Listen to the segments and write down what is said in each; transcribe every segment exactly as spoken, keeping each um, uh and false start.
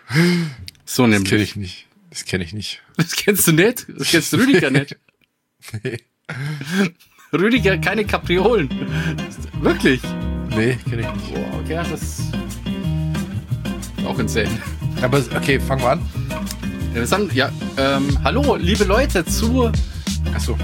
So Das nämlich. kenne ich nicht. Das kenne ich nicht. Das kennst du nicht? Das kennst du Rüdiger nicht. Nee, Rüdiger, keine Kapriolen. Wirklich? nee kenne ich nicht. Boah, okay, das ist auch insane. Aber okay, fangen wir an. Ja, wir sagen, ja, ähm, hallo, liebe Leute, zu Achso.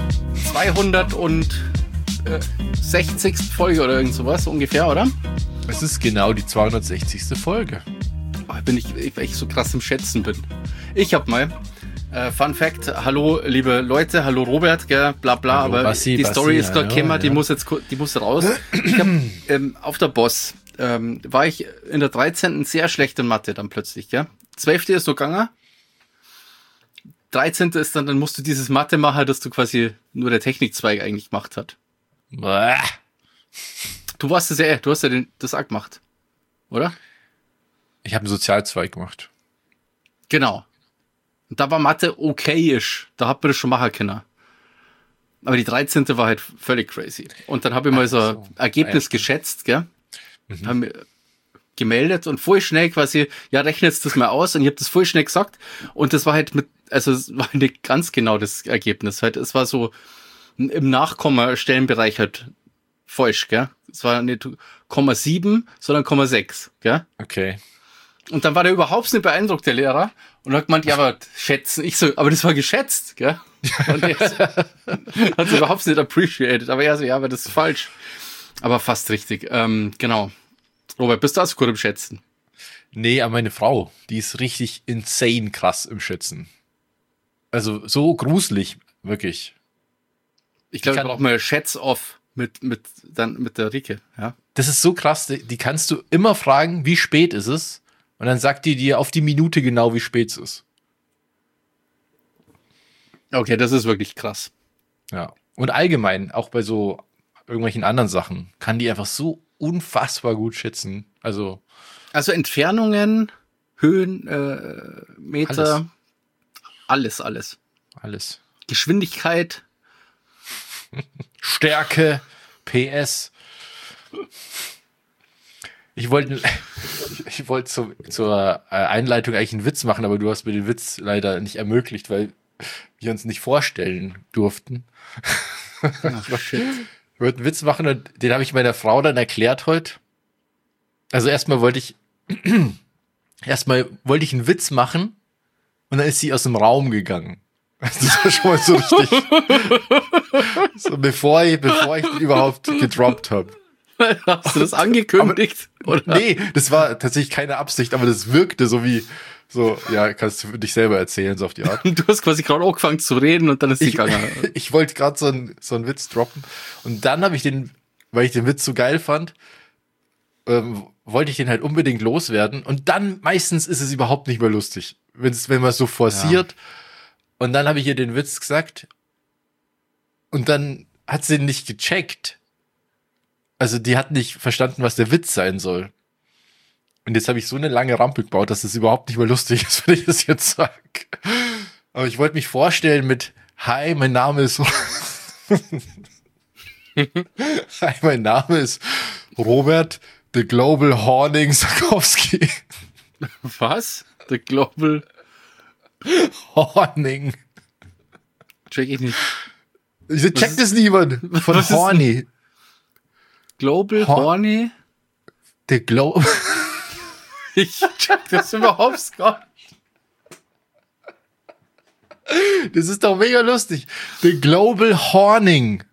zweihundertsechzig. Folge oder irgend sowas ungefähr, oder? Es ist genau die zweihundertsechzigste Folge. Oh, bin ich, weil ich so krass im Schätzen bin. Ich hab mal, äh, Fun Fact, hallo liebe Leute, hallo Robert, gell, bla bla, Hallo, aber Bassi, die Bassi, Story ist gerade hallo, gekommen, die ja. muss jetzt, ku- die muss raus. Ich hab, ähm, auf der Boss, ähm, war ich in der dreizehnten sehr schlecht in Mathe dann plötzlich, gell. zwölfte ist so gegangen. dreizehnte ist dann, dann musst du dieses Mathe machen, das du quasi nur der Technikzweig eigentlich gemacht hat. Bäh. Du warst das ja, eh, du hast ja den, das auch gemacht, oder? Ich habe einen Sozialzweig gemacht. Genau. Und da war Mathe okayisch. Da hat man das schon machen können. Aber die dreizehnte war halt völlig crazy. Und dann habe ich mal so ein so. Ergebnis Ja. geschätzt, gell? Haben mir gemeldet und voll schnell quasi, ja, rechnet das mal aus. Und ich habe das voll schnell gesagt. Und das war halt mit, also es war nicht ganz genau das Ergebnis. Halt, es war so im Nachkomma-Stellenbereich halt falsch, gell? Es war nicht Komma sieben, sondern Komma sechs, gell? Okay. Und dann war der überhaupt nicht beeindruckt, der Lehrer. Und hat gemeint, ja, aber schätzen. Ich so, aber das war geschätzt, gell? Und der so, hat es überhaupt nicht appreciated. Aber er so, ja, aber das ist falsch. Aber fast richtig. Ähm, genau. Robert, bist du auch so gut im Schätzen? Nee, aber meine Frau, die ist richtig insane krass im Schätzen. Also so gruselig, wirklich. Ich glaube, ich kann- brauche mal Schätz-Off mit, mit, dann mit der Rike, ja. Das ist so krass, die, die kannst du immer fragen, wie spät ist es? Und dann sagt die dir auf die Minute genau, wie spät es ist. Okay, das ist wirklich krass. Ja. Und allgemein, auch bei so irgendwelchen anderen Sachen, kann die einfach so unfassbar gut schätzen. Also Also Entfernungen, Höhen, äh, Meter, alles, alles. alles. Geschwindigkeit. Stärke, P S. Ich wollte ich wollte zu, zur äh, Einleitung eigentlich einen Witz machen, aber du hast mir den Witz leider nicht ermöglicht, weil wir uns nicht vorstellen durften. Ach, shit. Ich wollte einen Witz machen und den habe ich meiner Frau dann erklärt heute. Also erstmal wollte ich erstmal wollte ich einen Witz machen und dann ist sie aus dem Raum gegangen. Also das war schon mal so richtig. So bevor ich, bevor ich den überhaupt gedroppt habe. Hast du das angekündigt? Oder? Nee, das war tatsächlich keine Absicht, aber das wirkte so wie, so, ja, kannst du für dich selber erzählen, so auf die Art. Du hast quasi gerade angefangen zu reden und dann ist sie Ich, gegangen. ich wollte gerade so, ein, so einen Witz droppen und dann habe ich den, weil ich den Witz so geil fand, ähm, wollte ich den halt unbedingt loswerden und dann meistens ist es überhaupt nicht mehr lustig, wenn's, wenn man es so forciert und dann habe ich ihr den Witz gesagt und dann hat sie nicht gecheckt. Also die hat nicht verstanden, was der Witz sein soll. Und jetzt habe ich so eine lange Rampe gebaut, dass es überhaupt nicht mehr lustig ist, wenn ich das jetzt sage. Aber ich wollte mich vorstellen mit Hi, mein Name ist Hi, mein Name ist Robert the Global Horning Sarkowski. Was? The Global Horning. check ich nicht. Wieso checkt es niemand? Von was ist Horny. Global Hor- Horny? The Global. Ich check das überhaupt gar Das ist doch mega lustig. The Global Horning.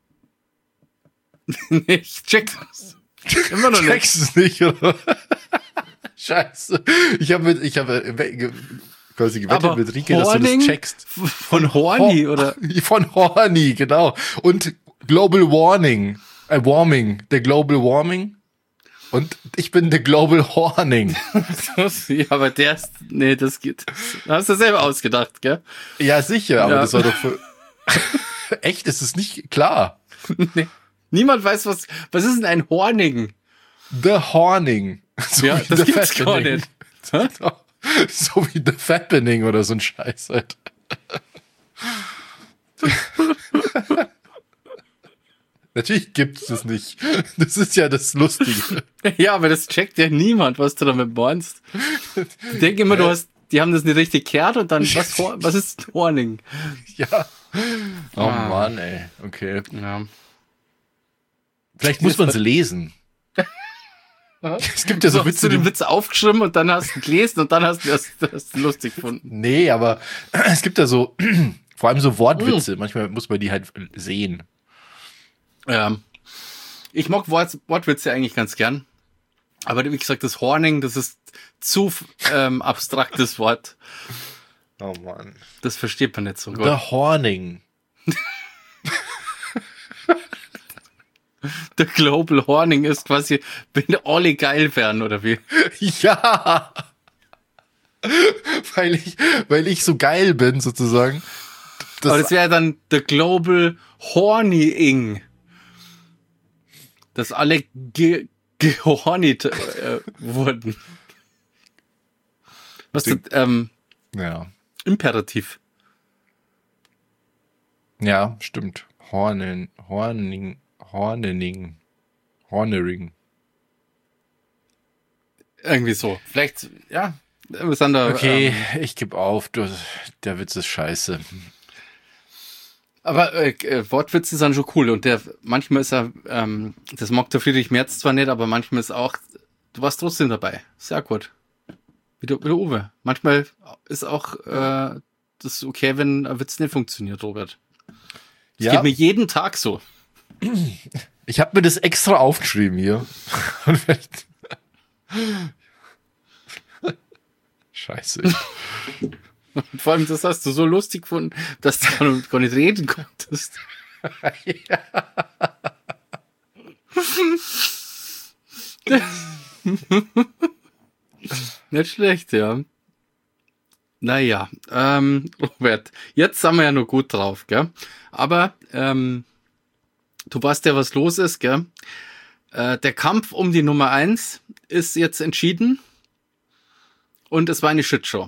nicht. Ich check das. Immer noch nicht. Checkst es nicht, oder? Scheiße. Ich habe mit, ich habe äh, ge- quasi gewettet Aber mit Rike, dass du Horning? das checkst. Von Horny, oder? Von Horny, genau. Und Global Warning. Äh, Warming. Der Global Warming. Und ich bin der Global Horning. Ja, aber der ist, nee, das geht. Das hast du selber ausgedacht, gell? Ja, sicher, aber Ja. das war doch für... Echt, ist es nicht klar. Nee. Niemand weiß, was, was ist denn ein Horning? The Horning. So Ja, wie das The gibt's gar Fappening. nicht. Hä? So wie The Fappening oder so ein Scheiß halt. Natürlich gibt es das nicht. Das ist ja das Lustige. Ja, aber das checkt ja niemand, was du damit meinst. Ich denke immer, du hast, die haben das nicht richtig gehört und dann, was, was ist Horning? Ja. Oh Ah. Mann, ey. Okay. Ja. Vielleicht muss man es lesen. Es gibt ja so So hast Witze, du den die, Witz aufgeschrieben und dann hast du gelesen und dann hast du das, das lustig gefunden. nee, aber es gibt ja so, vor allem so Wortwitze. Manchmal muss man die halt sehen. Ja. Ich mag Wort, Wortwitze eigentlich ganz gern. Aber wie gesagt, das Horning, das ist zu ähm, abstraktes Wort. Oh Mann. Das versteht man nicht so gut. Der Horning. Der Global Horning ist quasi, wenn alle geil wären, oder wie? Ja. Weil ich, weil ich so geil bin, sozusagen. Das, Aber das wäre dann der Global Hornying. Dass alle ge gehornit äh, wurden. Was ist das, ähm, ja. Imperativ? Ja, stimmt. Hornen, Horning, Hornening, Hornering. Irgendwie so. Vielleicht, ja. Wir sind da, Okay, ähm, ich gebe auf. Du, der Witz ist scheiße. aber äh, äh, Wortwitze sind schon cool und der manchmal ist er, ähm, das mag der Friedrich Merz zwar nicht, aber manchmal ist auch, du warst trotzdem dabei. Sehr gut. Wie der, wie der Uwe. Manchmal ist auch äh, das okay, wenn ein Witz nicht funktioniert, Robert. Das Ja. geht mir jeden Tag so. Ich habe mir das extra aufgeschrieben hier. Und vielleicht- Scheiße. Und vor allem, das hast du so lustig gefunden, dass du gar nicht, gar nicht reden konntest. Nicht schlecht, ja. Naja, ähm, Robert, jetzt sind wir ja noch gut drauf, gell? Aber ähm, du weißt ja, was los ist, gell? Äh, der Kampf um die Nummer eins ist jetzt entschieden und es war eine Shitshow.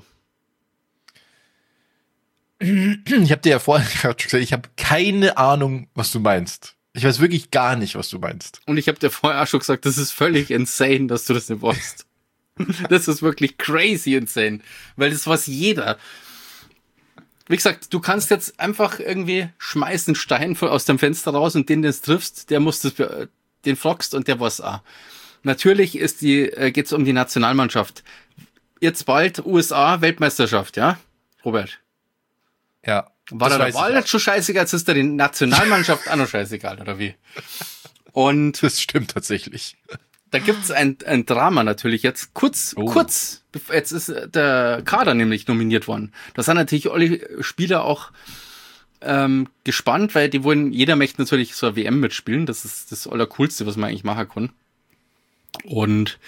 Ich habe dir ja vorhin gerade schon gesagt, ich habe keine Ahnung, was du meinst. Ich weiß wirklich gar nicht, was du meinst. Und ich habe dir vorher auch schon gesagt, das ist völlig insane, dass du das nicht weißt. Das ist wirklich crazy insane, weil das weiß jeder. Wie gesagt, du kannst jetzt einfach irgendwie schmeißen Stein von- aus dem Fenster raus und den, den du triffst, der muss das, be- den fragst und der weiß auch. Natürlich ist die, äh, geht's um die Nationalmannschaft. Jetzt bald U S A Weltmeisterschaft, ja? Robert. Ja. War das da der weiß Wahl ich jetzt schon scheißegal, jetzt ist da die Nationalmannschaft auch noch scheißegal, oder wie? Und auch. Das stimmt tatsächlich. da gibt's ein, ein Drama natürlich jetzt. Kurz, Oh. kurz, bef- jetzt ist der Kader nämlich nominiert worden. Da sind natürlich alle Spieler auch ähm, gespannt, weil die wollen, jeder möchte natürlich so eine W M mitspielen. Das ist das Allercoolste, was man eigentlich machen kann. Und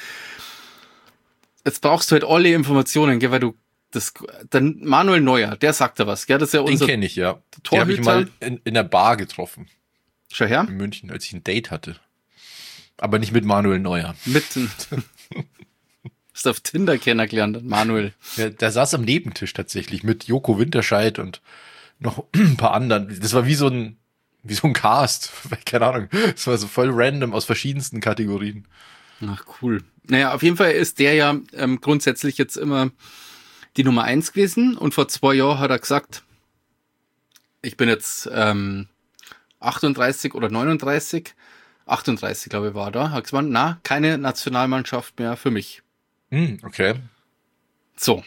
jetzt brauchst du halt alle Informationen, gell, weil du das, dann Manuel Neuer, der sagt da was, gell, das ist ja Den unser kenne ich, ja. Den habe ich Torhüter. mal in, in der Bar getroffen. Schau her, In München, als ich ein Date hatte. Aber nicht mit Manuel Neuer. mit, hast du auf Tinder kennengelernt, Manuel. Der, der saß am Nebentisch tatsächlich mit Joko Winterscheid und noch ein paar anderen. Das war wie so ein, wie so ein Cast. Keine Ahnung. Das war so voll random aus verschiedensten Kategorien. Ach, cool. Naja, auf jeden Fall ist der ja ähm, grundsätzlich jetzt immer die Nummer eins gewesen und vor zwei Jahren hat er gesagt, ich bin jetzt ähm, achtunddreißig oder neununddreißig, achtunddreißig glaube ich war da, hat gesagt, na, keine Nationalmannschaft mehr für mich. Hm, okay. So.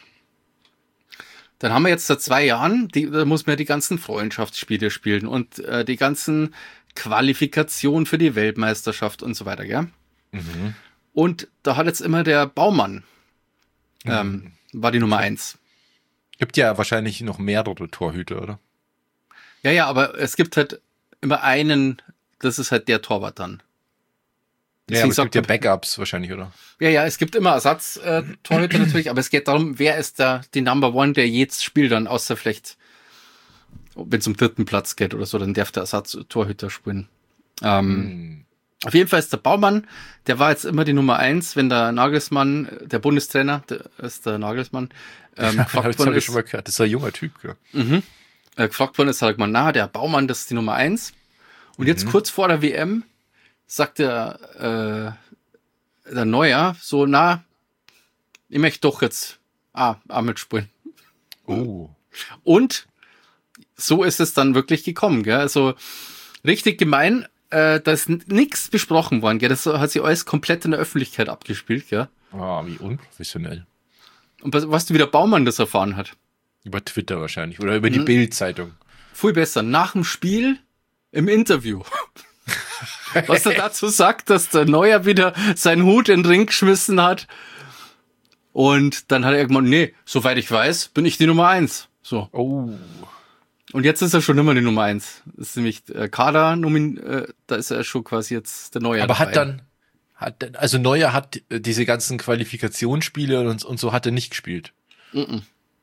Dann haben wir jetzt seit zwei Jahren, die, da muss man ja die ganzen Freundschaftsspiele spielen und äh, die ganzen Qualifikationen für die Weltmeisterschaft und so weiter, gell? Mhm. Und da hat jetzt immer der Baumann, ähm, war die Nummer eins. Gibt ja wahrscheinlich noch mehrere Torhüter, oder? Ja, ja, aber es gibt halt immer einen, das ist halt der Torwart dann. Ja, aber es sagt gibt ja man- Backups wahrscheinlich, oder? Ja, ja, es gibt immer Ersatz-Torhüter natürlich, aber es geht darum, wer ist da die Number One, der jetzt spielt dann, außer vielleicht, wenn es um dritten Platz geht oder so, dann darf der Ersatz-Torhüter spielen. Ähm, Hm. Auf jeden Fall ist der Baumann, der war jetzt immer die Nummer eins, wenn der Nagelsmann, der Bundestrainer, der ist der Nagelsmann, ähm, Das gefragt habe worden ich ist, schon mal gehört. Das ist ein junger Typ, gell? mhm, äh, gefragt worden ist, sagt man, na, der Baumann, das ist die Nummer eins. Und jetzt kurz vor der W M sagt der, äh, der Neuer so, na, ich möchte doch jetzt ah, auch mitspielen. Oh. Und so ist es dann wirklich gekommen, gell? Also richtig gemein, äh, da ist nichts besprochen worden, gell? Das hat sich alles komplett in der Öffentlichkeit abgespielt, gell? Ah, wie unprofessionell. Und was, weißt du, wie der Baumann das erfahren hat? Über Twitter wahrscheinlich oder über die Mhm. Bild-Zeitung. Viel besser, nach dem Spiel im Interview. Was er dazu sagt, dass der Neuer wieder seinen Hut in den Ring geschmissen hat. Und dann hat er irgendwann, nee, soweit ich weiß, bin ich die Nummer eins. So. Oh. Und jetzt ist er schon immer die Nummer eins. Das ist nämlich äh, Kader, nomin, äh, da ist er schon quasi jetzt der Neue. Aber dabei. hat dann, hat, dann- also Neuer hat äh, diese ganzen Qualifikationsspiele und, und so hat er nicht gespielt. Mm-mm.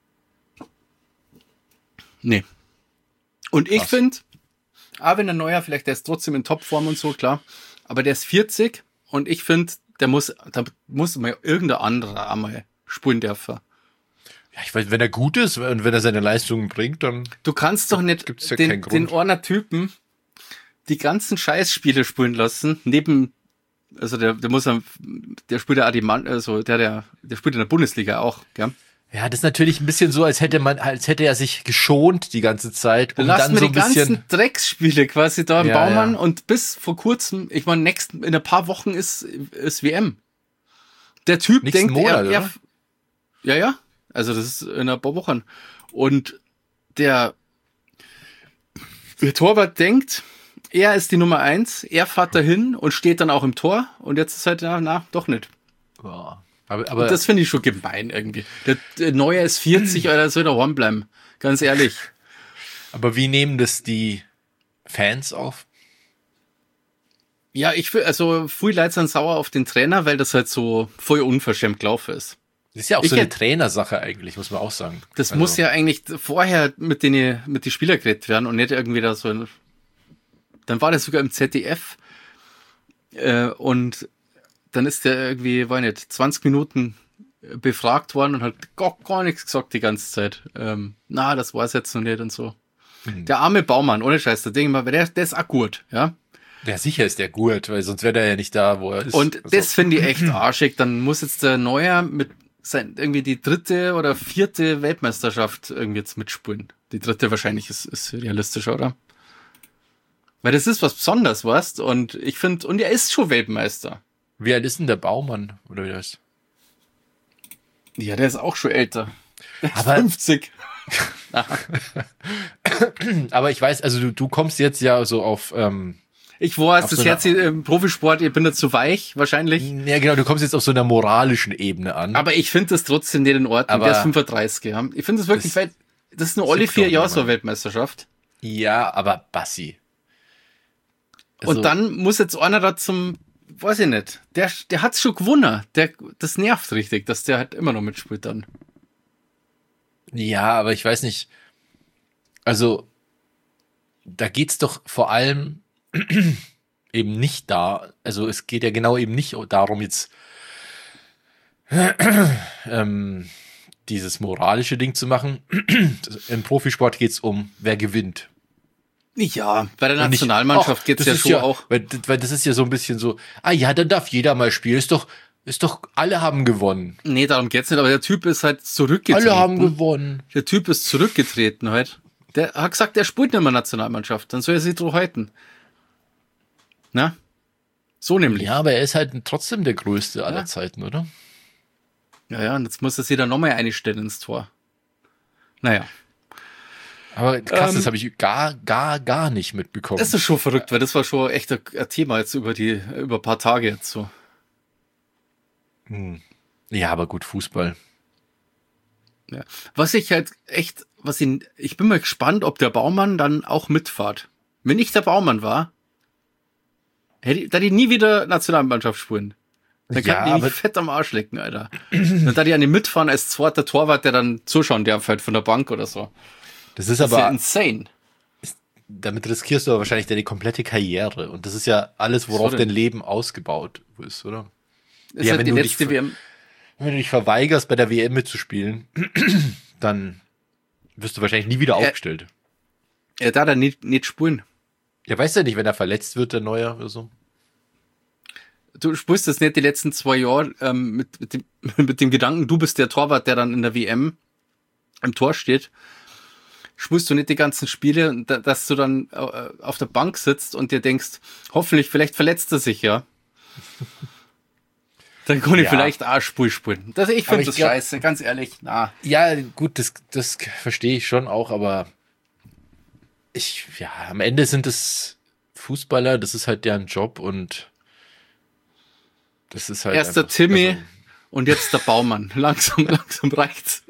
Nee. Und ich Krass. finde, auch wenn der Neuer vielleicht, der ist trotzdem in Topform und so, klar, aber der ist vierzig und ich finde, der muss, da muss mal irgendein anderer einmal spielen dürfen. Ja, ich weiß, wenn er gut ist und wenn er seine Leistungen bringt, dann Du kannst doch nicht Gibt's ja den, keinen Grund. den einer Typen die ganzen Scheißspiele spielen lassen, neben, also der, der muss am, der spielt ja auch die Mann, also der, der, der spielt in der Bundesliga auch, gell? ja, das ist natürlich ein bisschen so, als hätte man, als hätte er sich geschont die ganze Zeit, um Lass dann mir so die ein bisschen. ganzen Drecksspiele quasi da im Ja, Baumann ja. und bis vor kurzem, ich meine, nächsten, in ein paar Wochen ist, ist W M. Der Typ Nächsten denkt, Monat, er, er, oder? ja, ja, also das ist in ein paar Wochen. Und der, der Torwart denkt, er ist die Nummer eins, er fährt dahin und steht dann auch im Tor und jetzt ist halt, na, na doch nicht. Ja. Aber, aber Und das finde ich schon gemein irgendwie. Der, der Neue ist vierzig, oder soll daheim bleiben. Ganz ehrlich. Aber wie nehmen das die Fans auf? Ja, ich will, also, viel Leute sind sauer auf den Trainer, weil das halt so voll unverschämt gelaufen ist. Das ist ja auch Ich so eine hätt- Trainersache eigentlich, muss man auch sagen. Das Also, muss ja eigentlich vorher mit den, mit den Spielern geredet werden und nicht irgendwie da so ein, dann war das sogar im Z D F, äh, und dann ist der irgendwie, weiß nicht, zwanzig Minuten befragt worden und hat gar, gar nichts gesagt die ganze Zeit. Ähm, na, das war's jetzt noch nicht und so. Mhm. Der arme Baumann, ohne Scheiß, der Ding, der, der ist auch gut, ja. Ja, sicher ist der gut, weil sonst wäre der ja nicht da, wo er ist. Und Also, das finde ich echt arschig. Dann muss jetzt der Neuer mit sein, irgendwie die dritte oder vierte Weltmeisterschaft irgendwie jetzt mitspielen. Die dritte wahrscheinlich ist, ist realistischer, oder? Weil das ist was Besonderes, weißt? Und ich finde, und er ist schon Weltmeister. wie alt ist denn der Baumann? Oder wie das? Ja, der ist auch schon älter. Der ist Aber- fünfzig. Aber ich weiß, also du, du kommst jetzt ja so auf, ähm, Ich weiß, Auf das so Herz im Profisport, ihr bin da zu weich, wahrscheinlich. ja genau, du kommst jetzt auf so einer moralischen Ebene an. Aber ich finde das trotzdem nicht in Ordnung. Aber der ist fünfunddreißig, ja. Ich finde das wirklich, das weil das ist nur alle sieht vier doch Jahre so niemand. eine Weltmeisterschaft. ja, aber Bassi. Also, Und dann muss jetzt einer da zum, weiß ich nicht, der, der hat's schon gewonnen. Der, das nervt richtig, dass der halt immer noch mitspielt dann. ja, aber ich weiß nicht. Also, da geht's doch vor allem eben nicht da. Also, es geht ja genau eben nicht darum, jetzt ähm, dieses moralische Ding zu machen. Im Profisport geht's um, wer gewinnt. Ja, bei der Und nicht, Nationalmannschaft ach, geht's das ja ist schon auch. Weil, weil das ist ja so ein bisschen so, ah ja, dann darf jeder mal spielen. Ist doch, ist doch, alle haben gewonnen. Nee, darum geht's nicht, aber der Typ ist halt zurückgetreten. Alle haben gewonnen. Der Typ ist zurückgetreten halt. Der hat gesagt, der spielt nicht mehr Nationalmannschaft, dann soll er sich drauf halten. Na? So nämlich. Ja, aber er ist halt trotzdem der Größte aller Ja. Zeiten, oder? Ja, ja, und jetzt muss er sich da nochmal einstellen ins Tor. Naja. Aber krass, Ähm, das habe ich gar, gar, gar nicht mitbekommen. Das ist schon verrückt, weil das war schon echt ein ein Thema jetzt über die, über ein paar Tage jetzt so. Hm. Ja, aber gut, Fußball. Ja. Was ich halt echt, was ich, ich bin mal gespannt, ob der Baumann dann auch mitfahrt. Wenn ich der Baumann war, hätte ich, da die nie wieder Nationalmannschaft spielen. Dann Ja, kann die aber- mich fett am Arsch lecken, Alter. Dann da die an die mitfahren als zweiter Torwart, der dann zuschauen darf halt von der Bank oder so. Das ist Das ist ja aber, insane. damit riskierst du aber wahrscheinlich deine komplette Karriere. Und das ist ja alles, worauf So denn? dein Leben ausgebaut ist, oder? Das Ja, ist halt wenn die du letzte dich- W M. Wenn du dich verweigerst, bei der W M mitzuspielen, dann wirst du wahrscheinlich nie wieder Äh, aufgestellt. Ja, da dann nicht, nicht spielen. Ja, weißt du ja nicht, wenn er verletzt wird, der Neuer oder so. Du spürst das nicht die letzten zwei Jahre ähm, mit, mit, dem, mit dem Gedanken, du bist der Torwart, der dann in der W M im Tor steht. Spürst du nicht die ganzen Spiele, dass du dann auf der Bank sitzt und dir denkst, hoffentlich, vielleicht verletzt er sich, ja. Dann kann ich ja. vielleicht auch Spul spielen. Das, ich finde das glaub, scheiße, ganz ehrlich. Na. Ja, gut, das, das verstehe ich schon auch, aber ich, ja, am Ende sind es Fußballer, das ist halt deren Job und das ist halt. Erst der Timmy also, und jetzt der Baumann. Langsam, langsam reicht's.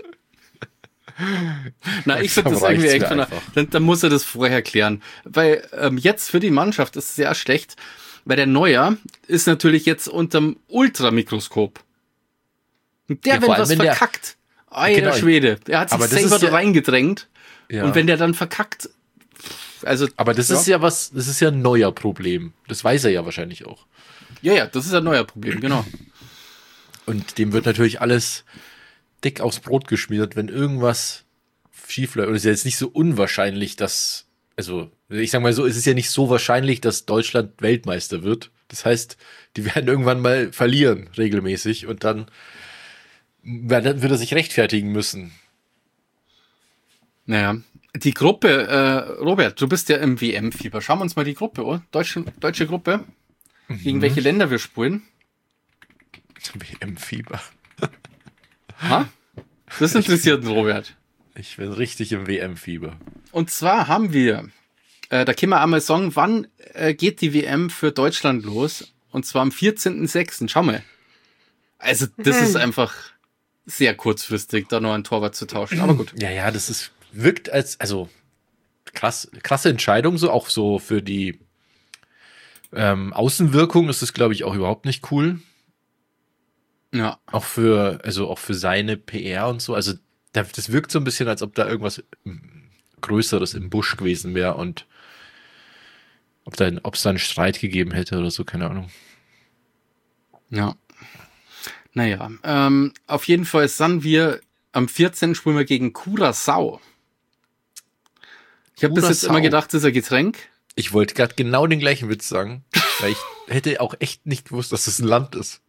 Na, ich finde das irgendwie echt, von, dann, dann muss er das vorher klären. Weil ähm, jetzt für die Mannschaft ist es sehr schlecht, weil der Neuer ist natürlich jetzt unterm Ultramikroskop. Und der, ja, wenn was wenn verkackt, alter genau, Schwede, er hat sich selber da ja, reingedrängt. Ja. Und wenn der dann verkackt, also. Aber das ja. ist ja was, das ist ja ein neuer Problem. Das weiß er ja wahrscheinlich auch. Ja, ja, das ist ein neuer Problem, genau. Und dem wird natürlich alles dick aufs Brot geschmiert, wenn irgendwas schief läuft. Und es ist ja jetzt nicht so unwahrscheinlich, dass, also ich sag mal so, es ist ja nicht so wahrscheinlich, dass Deutschland Weltmeister wird. Das heißt, die werden irgendwann mal verlieren, regelmäßig. Und dann, dann wird er sich rechtfertigen müssen. Naja, die Gruppe, äh, Robert, du bist ja im W M-Fieber. Schauen wir uns mal die Gruppe an. Deutsche, deutsche Gruppe. Mhm. Gegen welche Länder wir spielen. W M-Fieber. Ha? Das interessiert den Robert. Ich bin richtig im W M-Fieber. Und zwar haben wir, äh, da können wir einmal sagen, wann äh, geht die W M für Deutschland los? Und zwar am vierzehnten sechsten Schau mal. Also das hm. ist einfach sehr kurzfristig, da noch einen Torwart zu tauschen. Aber gut. Ja, ja, das ist wirkt als, also krass, krasse Entscheidung, so auch so für die ähm, Außenwirkung ist das, glaube ich, auch überhaupt nicht cool. Ja. Auch für, also auch für seine P R und so. Also das wirkt so ein bisschen, als ob da irgendwas Größeres im Busch gewesen wäre und ob da, ob es da einen Streit gegeben hätte oder so, keine Ahnung. Ja. Naja, ähm, auf jeden Fall sind wir am vierzehnten spielen wir gegen Curaçao. Ich habe bis jetzt immer gedacht, das ist ein Getränk. Ich wollte gerade genau den gleichen Witz sagen, weil ich hätte auch echt nicht gewusst, dass das ein Land ist.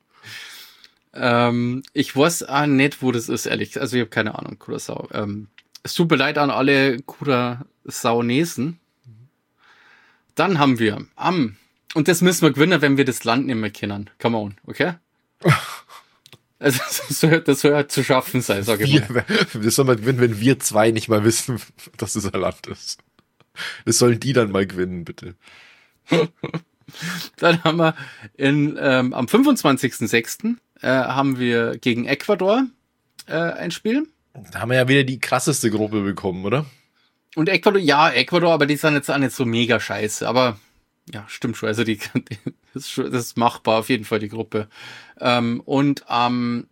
Ähm, ich weiß auch nicht, wo das ist, ehrlich. Also ich habe keine Ahnung, Curaçao. Ähm, es tut mir leid an alle Curaçaonesen. Dann haben wir am, und das müssen wir gewinnen, wenn wir das Land nicht mehr kennen. Come on, okay? Also das soll, das soll halt zu schaffen sein, sage ich mal. Das soll man gewinnen, wenn wir zwei nicht mal wissen, dass es ein Land ist. Das sollen die dann mal gewinnen, bitte. Dann haben wir in, ähm, am fünfundzwanzigsten sechsten Äh, haben wir gegen Ecuador äh, ein Spiel. Da haben wir ja wieder die krasseste Gruppe bekommen, oder? Und Ecuador, ja, Ecuador, aber die sind jetzt auch nicht so mega scheiße. Aber ja, stimmt schon. Also die, die das, ist schon, das ist machbar auf jeden Fall, die Gruppe. Ähm, und am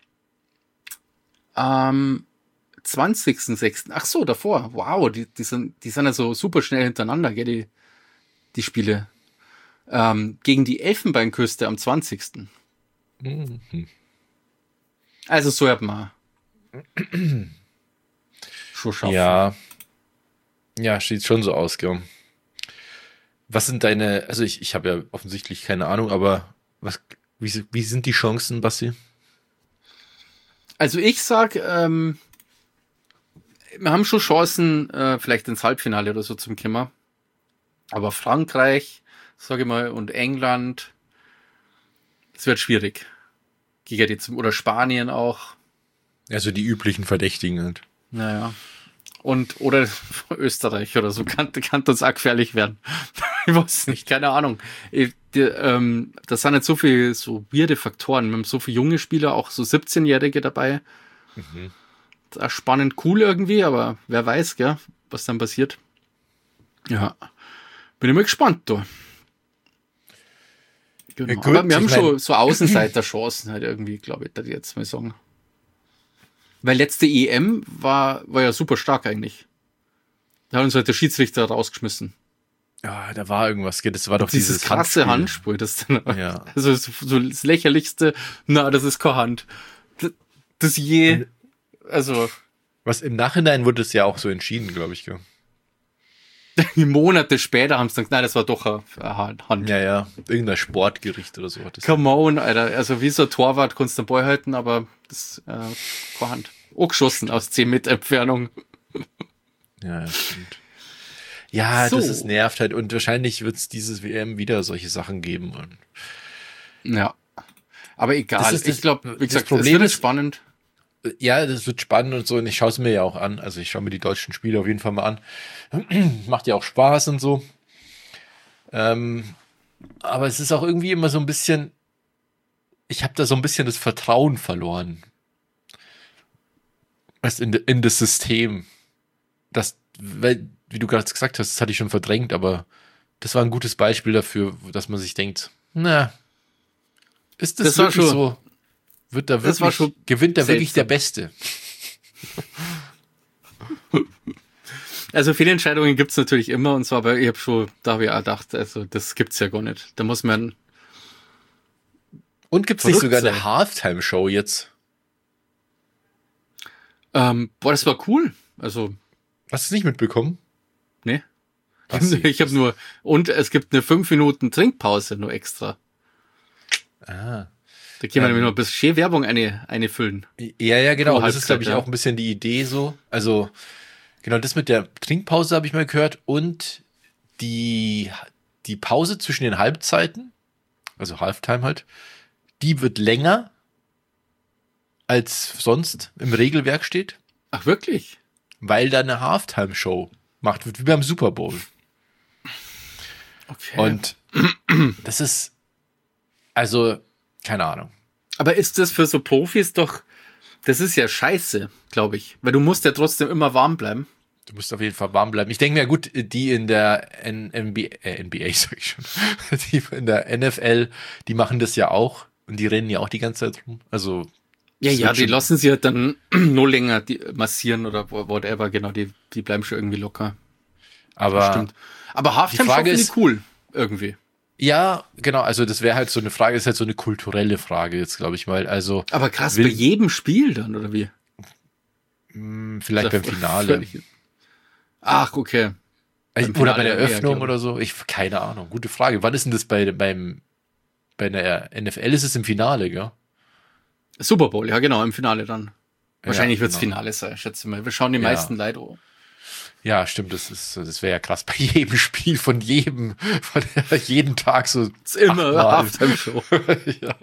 am zwanzigsten sechsten Ach so, davor. Wow, die, die sind die sind ja so super schnell hintereinander, gell, die, die Spiele. Ähm, gegen die Elfenbeinküste am zwanzigsten Mhm. Also so hat man schon schaffen. Ja. Ja, sieht schon so aus, gell. Was sind deine, also ich, ich habe ja offensichtlich keine Ahnung, aber was, wie, wie sind die Chancen, Basti? Also ich sag, ähm, wir haben schon Chancen, äh, vielleicht ins Halbfinale oder so zum Kimmer. Aber Frankreich, sage ich mal, und England, es wird schwierig. Gegen die zum, oder Spanien auch. Also die üblichen Verdächtigen halt. Naja. Und, oder Österreich oder so, kann, kann das auch gefährlich werden. Ich weiß nicht, keine Ahnung. Ich, die, ähm, das sind nicht so viele so weirde Faktoren. Wir haben so viele junge Spieler, auch so siebzehnjährige dabei. Mhm. Das ist spannend, cool irgendwie, aber wer weiß, gell, was dann passiert. Ja. Bin ich mal gespannt, du. Genau. Ja, gut, aber wir haben mein... schon so Außenseiter-Chancen halt irgendwie, glaube ich, da jetzt mal sagen. Weil letzte E M war, war ja super stark eigentlich. Da hat uns halt der Schiedsrichter rausgeschmissen. Ja, da war irgendwas. Das war doch dieses, dieses krasse Handspiel. Handspiel. Das dann, ja. Also so das lächerlichste, na, das ist keine Hand. Das, das je, also. Was im Nachhinein wurde es ja auch so entschieden, glaube ich. Gell? Monate später haben sie dann, nein, das war doch eine Hand. Ja, ja, irgendein Sportgericht oder so hat das. Come on, Alter. Also wie so ein Torwart kannst du den Ball halten, aber das äh, keine Hand. Auch geschossen aus zehn Meter Entfernung. Ja, ja, stimmt. Ja, So. das ist nervt halt und wahrscheinlich wird es dieses W M wieder solche Sachen geben. Und Ja. Aber egal. Das ist das- ich glaube, wie das gesagt, Problem es wird ist- spannend. ja, das wird spannend und so und ich schaue es mir ja auch an. Also ich schaue mir die deutschen Spiele auf jeden Fall mal an. Macht ja auch Spaß und so. Ähm, aber es ist auch irgendwie immer so ein bisschen, ich habe da so ein bisschen das Vertrauen verloren. Weißt, in, in das System. Das, weil, wie du gerade gesagt hast, das hatte ich schon verdrängt, aber das war ein gutes Beispiel dafür, dass man sich denkt, na, ist das, Das war wirklich schon- so? Wird da das war wirklich, schon gewinnt da wirklich der seltsam. Beste? Also Fehlentscheidungen gibt's natürlich immer und so, aber ich habe schon, da habe ich auch gedacht, also das gibt's ja gar nicht. Da muss man, Und gibt's nicht Verrückt sogar eine sein. Halftime-Show jetzt? ähm, boah, das war cool. Also, Hast du es nicht mitbekommen? ne? Ach so. Ich habe nur, und es gibt eine fünf Minuten Trinkpause nur extra. Ah. Da können wir Ähm. nämlich noch ein bisschen Werbung eine, eine füllen. Ja, ja, genau. Pro Das ist, glaube ich, Halbzeit, ja. auch ein bisschen die Idee so. Also, genau, das mit der Trinkpause habe ich mal gehört und die, die Pause zwischen den Halbzeiten, also Halftime halt, die wird länger als sonst im Regelwerk steht, Ach, wirklich? weil da eine Halftime-Show gemacht wird, wie beim Super Bowl. Okay. Und das ist, also, keine Ahnung. Aber ist das für so Profis doch, das ist ja scheiße, glaube ich. Weil du musst ja trotzdem immer warm bleiben. Du musst auf jeden Fall warm bleiben. Ich denke mir, gut, die in der N B A, äh, N B A sag ich schon, die in der N F L, die machen das ja auch und die rennen ja auch die ganze Zeit rum. Also Ja, das ja, wird die schon- lassen sie halt dann nur länger die massieren oder whatever, genau, die, die bleiben schon irgendwie locker. aber Stimmt. Aber Halftime Frage finde ist- ich cool, irgendwie. ja, genau, also das wäre halt so eine Frage, ist halt so eine kulturelle Frage jetzt, glaube ich mal. Also Aber krass, Will- bei jedem Spiel dann, oder wie? mh, vielleicht Das beim ist ja Finale. völlig- Ach, okay. Also, beim oder Finale bei der dann eher, Öffnung glaub ich. oder so. Ich keine Ahnung. Gute Frage. Wann ist denn das bei beim bei der N F L ist es im Finale, gell? Super Bowl, ja genau, im Finale dann. Wahrscheinlich Ja, wird's genau. Finale sein, schätze mal. Wir schauen die Ja. meisten Leute an. Ja, stimmt, das ist das wäre ja krass bei jedem Spiel von jedem von jeden Tag so Das ist immer achtmal. Halftime-Show. ja.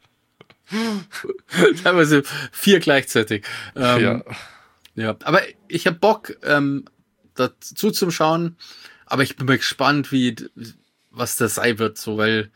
Teilweise vier gleichzeitig. Ähm, ja. Ja, aber ich habe Bock, ähm, dazu zu schauen, aber ich bin mal gespannt, wie, was das sein wird, so, weil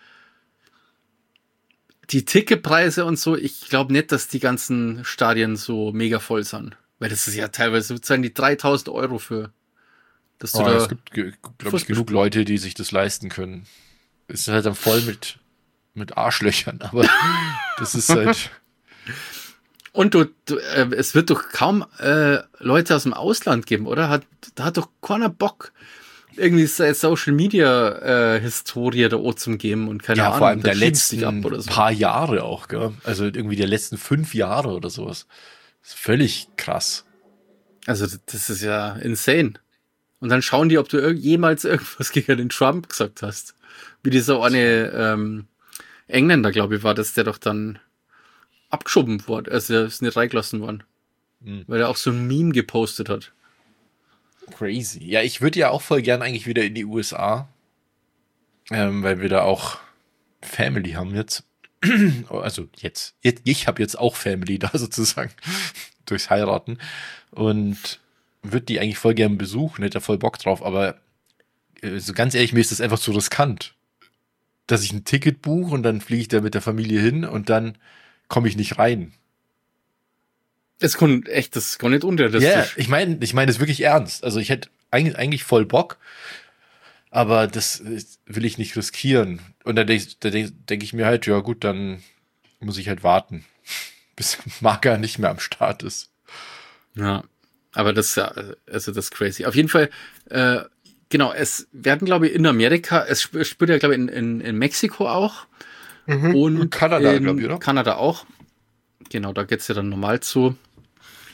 die Ticketpreise und so, ich glaube nicht, dass die ganzen Stadien so mega voll sind, weil das ist ja teilweise, zahlen die dreitausend Euro für, dass du Oh, da, es gibt, glaube ich, Fußball genug spielen. Leute, die sich das leisten können. Es ist halt dann voll mit, mit Arschlöchern, aber das ist halt. und du, du äh, es wird doch kaum äh, Leute aus dem Ausland geben, oder? Hat, da hat doch keiner Bock, irgendwie seine Social Media äh, Historie da auch zum geben und keine Ja, Ahnung. vor allem dann der schiebst letzten dich ab oder so. paar Jahre auch, gell? Also irgendwie der letzten fünf Jahre oder sowas. Das ist völlig krass. Also das ist ja insane. Und dann schauen die, ob du irg- jemals irgendwas gegen den Trump gesagt hast. Wie dieser eine ähm, Engländer, glaube ich, war das, der doch dann abgeschoben wurde. Also er ist nicht reingelassen worden. Mhm. Weil er auch so ein Meme gepostet hat. Crazy. Ja, ich würde ja auch voll gern eigentlich wieder in die U S A. Ähm, weil wir da auch Family haben jetzt. Also jetzt. jetzt ich habe jetzt auch Family da sozusagen. Durchs Heiraten. Und würde die eigentlich voll gern besuchen. Hätte da voll Bock drauf. Aber äh, so ganz ehrlich, mir ist das einfach zu riskant. Dass ich ein Ticket buche und dann fliege ich da mit der Familie hin und dann komme ich nicht rein. Es kommt echt, das ist gar nicht Ja, unrealistisch. ich meine, ich meine es wirklich ernst. Also ich hätte eigentlich, eigentlich voll Bock, aber das äh, will ich nicht riskieren. Und da denke da denk, denk ich mir halt, ja gut, dann muss ich halt warten, bis Marga nicht mehr am Start ist. Ja. Aber das ist ja, also das ist crazy. Auf jeden Fall, äh, genau, es werden, glaube ich, in Amerika, es sp- spielt ja, glaube ich, in, in, in Mexiko auch. Und Und Kanada, in glaub ich, oder? Kanada auch. Genau, da geht's ja dann normal zu.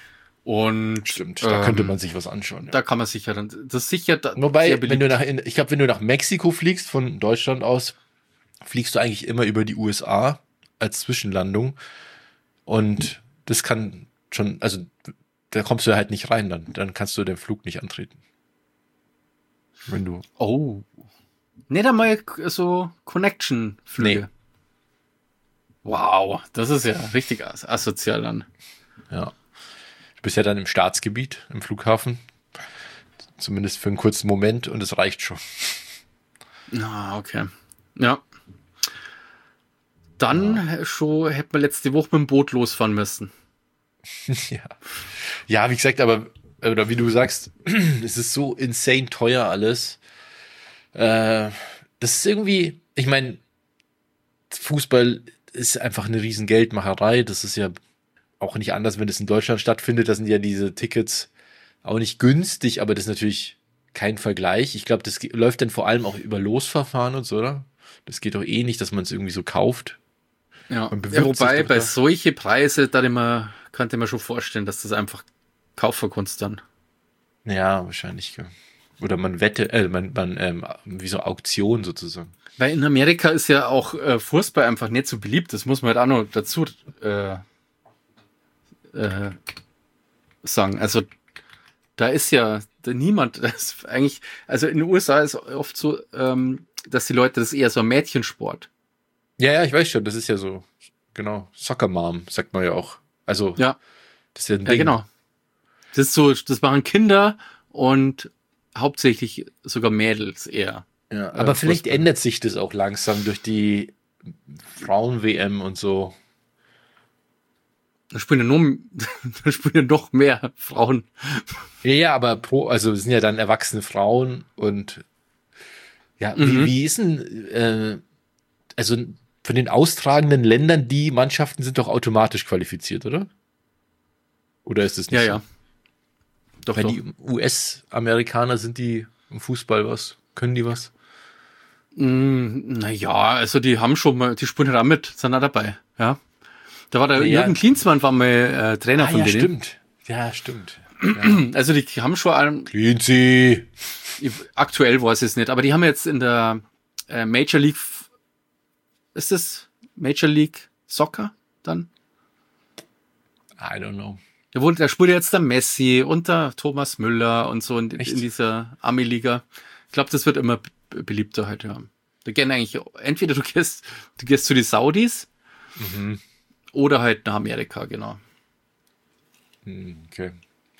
Und Stimmt, da könnte ähm, man sich was anschauen. Ja. Da kann man sicher dann, das ist sicher da, Wobei, wenn du nach, in, ich glaube, wenn du nach Mexiko fliegst, von Deutschland aus, fliegst du eigentlich immer über die U S A als Zwischenlandung. Und das kann schon, also da kommst du halt nicht rein, dann, dann kannst du den Flug nicht antreten. Wenn du. Oh. Nee, da mal so Connection-Flüge. Nee. Wow, das ist ja richtig as asozial dann. Ja. Du bist ja dann im Staatsgebiet, im Flughafen. Zumindest für einen kurzen Moment und es reicht schon. Ah, okay. Ja. Dann Ja. schon hätten wir letzte Woche mit dem Boot losfahren müssen. ja. Ja, wie gesagt, aber, oder wie du sagst, es ist so insane teuer alles. Äh, das ist irgendwie, ich meine, Fußball ist einfach eine riesen Geldmacherei. Das ist ja auch nicht anders, wenn es in Deutschland stattfindet. Da sind ja diese Tickets auch nicht günstig, aber das ist natürlich kein Vergleich. Ich glaube, das läuft dann vor allem auch über Losverfahren und so, oder? Das geht doch eh nicht, dass man es irgendwie so kauft. Ja, ja wobei bei solche Preise, da immer, könnte man schon vorstellen, dass das einfach Kaufverkunst dann. Ja, wahrscheinlich. Oder man wette, äh, man, man ähm, wie so Auktion sozusagen. Weil in Amerika ist ja auch äh, Fußball einfach nicht so beliebt. Das muss man halt auch noch dazu äh, äh, sagen. Also da ist ja da niemand, das ist eigentlich, also in den U S A ist oft so, ähm, dass die Leute, das ist eher so ein Mädchensport. Ja, ja, ich weiß schon, das ist ja so, genau, Soccer Mom, sagt man ja auch. Also, ja, das ist ja ein ja Ding. genau. Das ist so, das machen Kinder und hauptsächlich sogar Mädels eher. Ja, aber äh, vielleicht Fußball. Ändert sich das auch langsam durch die Frauen-W M und so. Da spielen ja nur, da spielen ja noch mehr Frauen. Ja, ja, aber pro, also es sind ja dann erwachsene Frauen und ja, mhm. wie, wie ist denn, äh, also von den austragenden Ländern, die Mannschaften sind doch automatisch qualifiziert, oder? Oder ist es nicht ja, so? Ja, doch. Weil doch. Die U S-Amerikaner sind die im Fußball was? Können die was? Mm, naja, also die haben schon mal, die spielen halt auch mit, sind auch dabei, ja. Da war der ja, Jürgen Klinsmann, war mal äh, Trainer ah, von ja, denen. Stimmt. Ja, stimmt. Ja. Also die haben schon einen. Klinzi! Aktuell weiß ich es nicht, aber die haben jetzt in der äh, Major League, ist das Major League Soccer dann? I don't know. Da, wurde, da spielt jetzt der Messi und der Thomas Müller und so in, in dieser Ami-Liga. Ich glaube, das wird immer b- beliebter halt, ja. Da gehen eigentlich, entweder du gehst, du gehst zu den Saudis, mhm. oder halt nach Amerika, genau. Okay.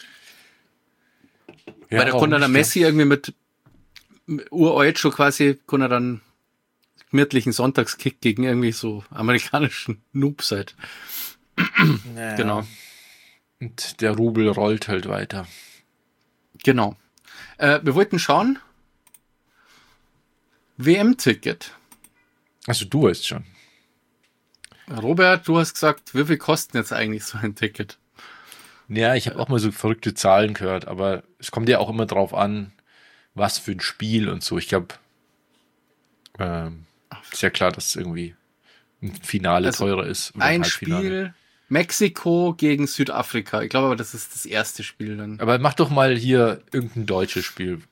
Ja, weil da konnte der Messi irgendwie mit uralt schon quasi, konnte er dann gemütlichen Sonntagskick gegen irgendwie so amerikanischen Noobs halt. Naja. Genau. Und der Rubel rollt halt weiter. Genau. Äh, wir wollten schauen, W M-Ticket. Also du weißt schon. Robert, du hast gesagt, wie viel kostet jetzt eigentlich so ein Ticket? Ja, ich habe auch mal so verrückte Zahlen gehört, aber es kommt ja auch immer drauf an, was für ein Spiel und so. Ich glaube, ähm, ist ja klar, dass irgendwie ein Finale also teurer ist. Oder ein Spiel Mexiko gegen Südafrika. Ich glaube aber, das ist das erste Spiel dann. Aber mach doch mal hier irgendein deutsches Spiel.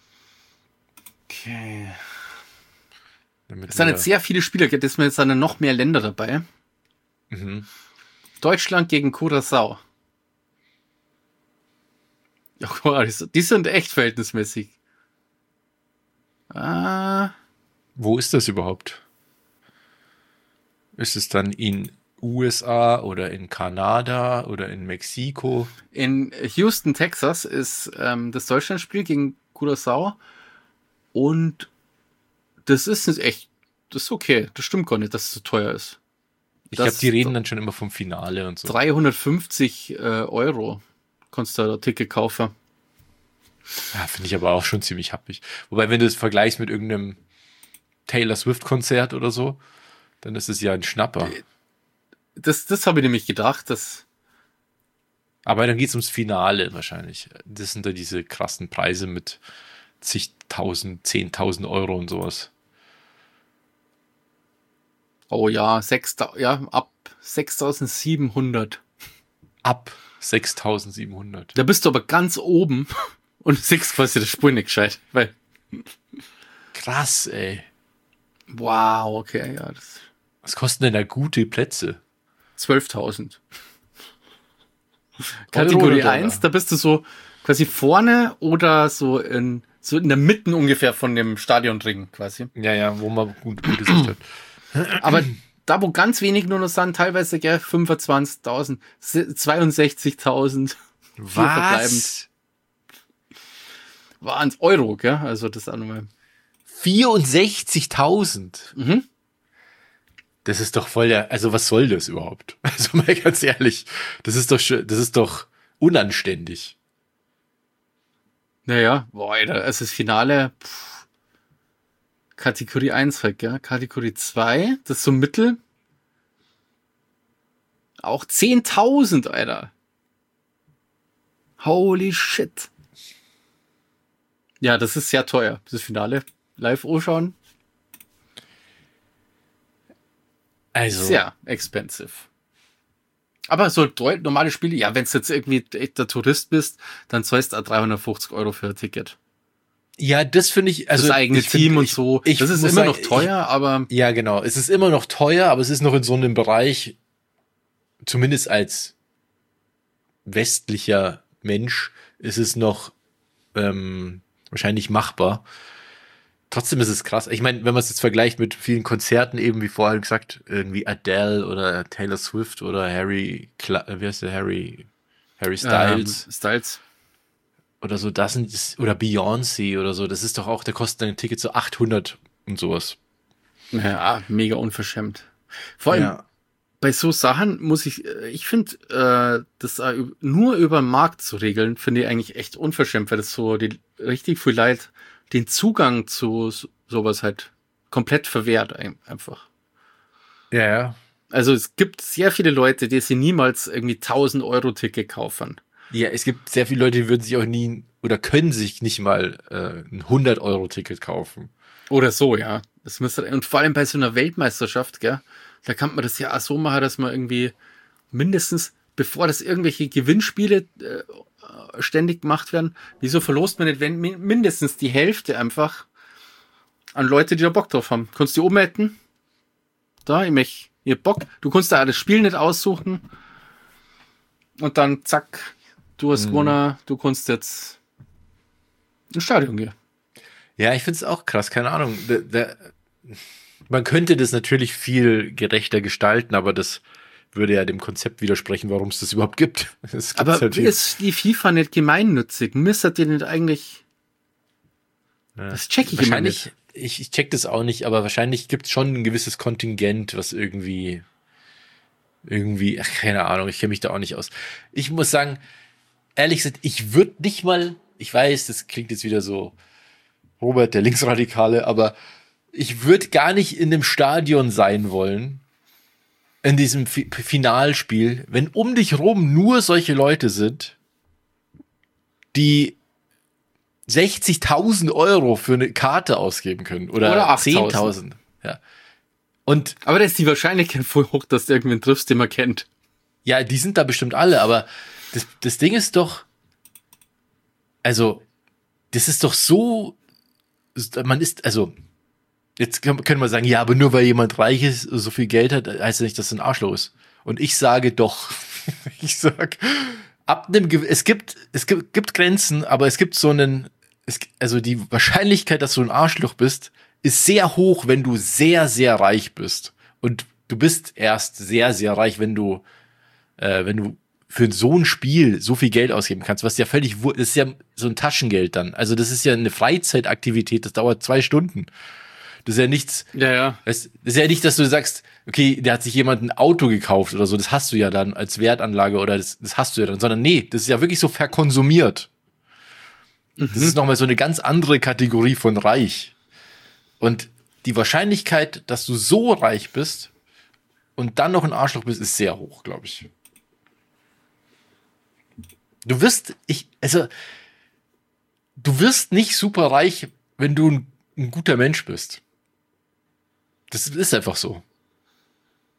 Okay. Es sind jetzt sehr viele Spieler, es sind jetzt dann noch mehr Länder dabei. Mhm. Deutschland gegen Curaçao. Ja, die sind echt verhältnismäßig. Ah. Wo ist das überhaupt? Ist es dann in U S A oder in Kanada oder in Mexiko? In Houston, Texas ist ähm, das Deutschlandspiel gegen Curaçao und das ist nicht echt, das ist okay. Das stimmt gar nicht, dass es so teuer ist. Ich glaube, die reden dann schon immer vom Finale und so. dreihundertfünfzig äh, Euro kannst du da Ticket kaufen. Ja, finde ich aber auch schon ziemlich happig. Wobei, wenn du es vergleichst mit irgendeinem Taylor Swift-Konzert oder so, dann ist es ja ein Schnapper. Das, das habe ich nämlich gedacht. Dass aber dann geht es ums Finale wahrscheinlich. Das sind da diese krassen Preise mit zigtausend, zehntausend Euro und sowas. Oh ja, sechs, ja ab sechstausendsiebenhundert. ab sechstausendsiebenhundert. Da bist du aber ganz oben und siehst quasi das Spiel nicht gescheit. Weil, Krass, ey. wow, okay, ja, das Was kosten denn da gute Plätze? zwölftausend. Euro Kategorie oder eins, da bist du so quasi vorne oder so in, so in der Mitte ungefähr von dem Stadionring quasi. Ja, ja, wo man gut, gute Sicht hat. Aber da, wo ganz wenig nur noch sind, teilweise gell, fünfundzwanzigtausend, zweiundsechzigtausend. Was? Waren Euro, gell? Also das auch nochmal. vierundsechzigtausend? Mhm. Das ist doch voll der, also was soll das überhaupt? Also mal ganz ehrlich, das ist doch schon, das ist doch unanständig. Naja, boah, Alter, also das Finale, pff, Kategorie eins halt, gell? Kategorie zwei, das ist so Mittel. Auch zehntausend, Alter. Holy shit. Ja, das ist sehr teuer, das Finale. Live anschauen. Also. Sehr expensive. Aber so normale Spiele, ja, wenn du jetzt irgendwie echter Tourist bist, dann zahlst du auch dreihundertfünfzig Euro für ein Ticket. Ja, das finde ich, also. Das eigene ich Team find, und ich, so. Ich das ist immer sagen, noch teuer, ich, aber. Ja, genau. Es ist immer noch teuer, aber es ist noch in so einem Bereich, zumindest als westlicher Mensch, ist es noch ähm, wahrscheinlich machbar. Trotzdem ist es krass. Ich meine, wenn man es jetzt vergleicht mit vielen Konzerten, eben wie vorher gesagt, irgendwie Adele oder Taylor Swift oder Harry, Cla- wie heißt der, Harry, Harry Styles. Ähm, Styles. Oder so, das sind, oder Beyoncé oder so, das ist doch auch, der kostet ein Ticket so achthundert und sowas. Ja, mega unverschämt. Vor allem, Ja. bei so Sachen muss ich, ich finde, äh, das nur über den Markt zu regeln, finde ich eigentlich echt unverschämt, weil das so die richtig viel Leid den Zugang zu so, sowas halt komplett verwehrt einfach. Ja, ja. Also es gibt sehr viele Leute, die sich niemals irgendwie tausend Euro Ticket kaufen. Ja, es gibt sehr viele Leute, die würden sich auch nie oder können sich nicht mal äh, ein hundert Euro Ticket kaufen. Oder so, ja. Das müsste, und vor allem bei so einer Weltmeisterschaft, gell, da kann man das ja auch so machen, dass man irgendwie mindestens, bevor das irgendwelche Gewinnspiele äh, ständig gemacht werden, wieso verlost man nicht wenn, mindestens die Hälfte einfach an Leute, die da Bock drauf haben? Kannst du oben hätten? Da, ich möchte, ihr Bock. Du kannst da das Spiel nicht aussuchen. Und dann zack, du hast gewonnen, du kannst jetzt ins Stadion gehen. Ja, ich finde es auch krass, keine Ahnung. Da, da, man könnte das natürlich viel gerechter gestalten, aber das würde ja dem Konzept widersprechen, warum es das überhaupt gibt. Das Aber halt ist die FIFA nicht gemeinnützig? Müsstet ihr nicht eigentlich... Ja. Das check ich immer wahrscheinlich, nicht. Ich, ich check das auch nicht, aber wahrscheinlich gibt es schon ein gewisses Kontingent, was irgendwie, irgendwie, ach, keine Ahnung, ich kenne mich da auch nicht aus. Ich muss sagen, ehrlich gesagt, ich würde nicht mal, ich weiß, das klingt jetzt wieder so Robert, der Linksradikale, aber ich würde gar nicht in dem Stadion sein wollen, in diesem Fi- Finalspiel, wenn um dich rum nur solche Leute sind, die sechzigtausend Euro für eine Karte ausgeben können. Oder, Oder achttausend. zehntausend. Ja. Und Aber da ist die Wahrscheinlichkeit voll hoch, dass du irgendwen triffst, den man kennt. ja, die sind da bestimmt alle, aber das, das Ding ist doch, also, das ist doch so, man ist, also, jetzt können wir sagen, ja, aber nur weil jemand reich ist, so viel Geld hat, heißt ja nicht, dass er ein Arschloch ist. Und ich sage doch, ich sag, ab einem, Ge- es gibt, es gibt, gibt Grenzen, aber es gibt so einen, es, also die Wahrscheinlichkeit, dass du ein Arschloch bist, ist sehr hoch, wenn du sehr, sehr reich bist. Und du bist erst sehr, sehr reich, wenn du, äh, wenn du für so ein Spiel so viel Geld ausgeben kannst, was ja völlig, wur- das ist ja so ein Taschengeld dann. Also das ist ja eine Freizeitaktivität, das dauert zwei Stunden. Das ist ja nichts, Ja, ja. das ist ja nicht, dass du sagst, okay, der hat sich jemand ein Auto gekauft oder so, das hast du ja dann als Wertanlage oder das, das hast du ja dann, sondern nee, das ist ja wirklich so verkonsumiert. Mhm. Das ist nochmal so eine ganz andere Kategorie von reich. Und die Wahrscheinlichkeit, dass du so reich bist und dann noch ein Arschloch bist, ist sehr hoch, glaube ich. Du wirst, ich, also, du wirst nicht super reich, wenn du ein, ein guter Mensch bist. Das ist einfach so.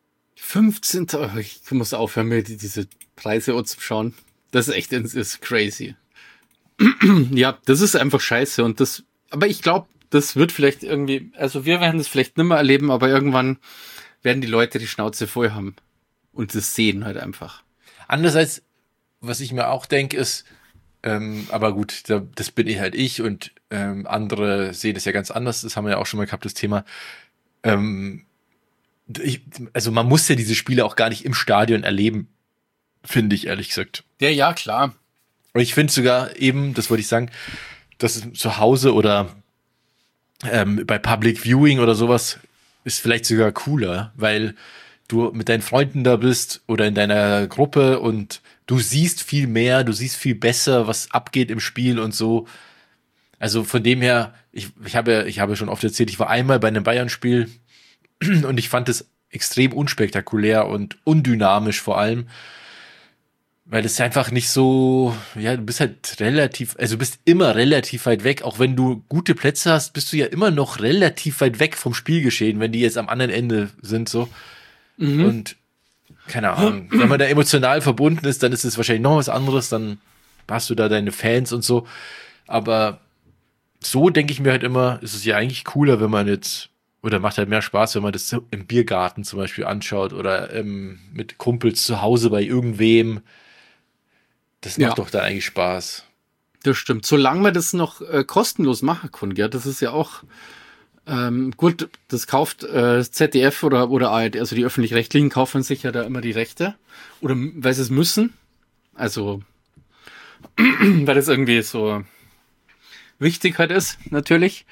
fünfzehntausend Euro. Ich muss aufhören, mir die, diese Preise anzuschauen. Das ist echt das ist crazy. Ja, das ist einfach scheiße. Und das, aber ich glaube, das wird vielleicht irgendwie, also wir werden das vielleicht nicht mehr erleben, aber irgendwann werden die Leute die Schnauze voll haben. Und das sehen halt einfach. Andererseits, was ich mir auch denke, ist, ähm, aber gut, da, das bin ich halt ich und ähm, andere sehen das ja ganz anders. Das haben wir ja auch schon mal gehabt, das Thema. Ähm, ich, also man muss ja diese Spiele auch gar nicht im Stadion erleben, finde ich, ehrlich gesagt. Ja, ja, klar. Und ich finde sogar eben, das wollte ich sagen, dass es zu Hause oder ähm, bei Public Viewing oder sowas ist vielleicht sogar cooler, weil du mit deinen Freunden da bist oder in deiner Gruppe und du siehst viel mehr, du siehst viel besser, was abgeht im Spiel und so. Also von dem her, ich, ich habe ich habe schon oft erzählt, ich war einmal bei einem Bayern-Spiel und ich fand es extrem unspektakulär und undynamisch vor allem, weil es einfach nicht so, ja, du bist halt relativ, also du bist immer relativ weit weg, auch wenn du gute Plätze hast, bist du ja immer noch relativ weit weg vom Spielgeschehen, wenn die jetzt am anderen Ende sind, so. Mhm. Und keine Ahnung, wenn man da emotional verbunden ist, dann ist es wahrscheinlich noch was anderes, dann hast du da deine Fans und so. Aber so denke ich mir halt immer, ist es ja eigentlich cooler, wenn man jetzt, oder macht halt mehr Spaß, wenn man das im Biergarten zum Beispiel anschaut oder ähm, mit Kumpels zu Hause bei irgendwem. Das macht ja doch da eigentlich Spaß. Das stimmt. Solange man das noch äh, kostenlos machen kann, gell? Das ist ja auch Ähm, gut, das kauft äh, Z D F oder, oder A R D, also die Öffentlich-Rechtlichen kaufen sich ja da immer die Rechte. Oder weil sie es müssen. Also, weil das irgendwie so wichtig halt ist, natürlich.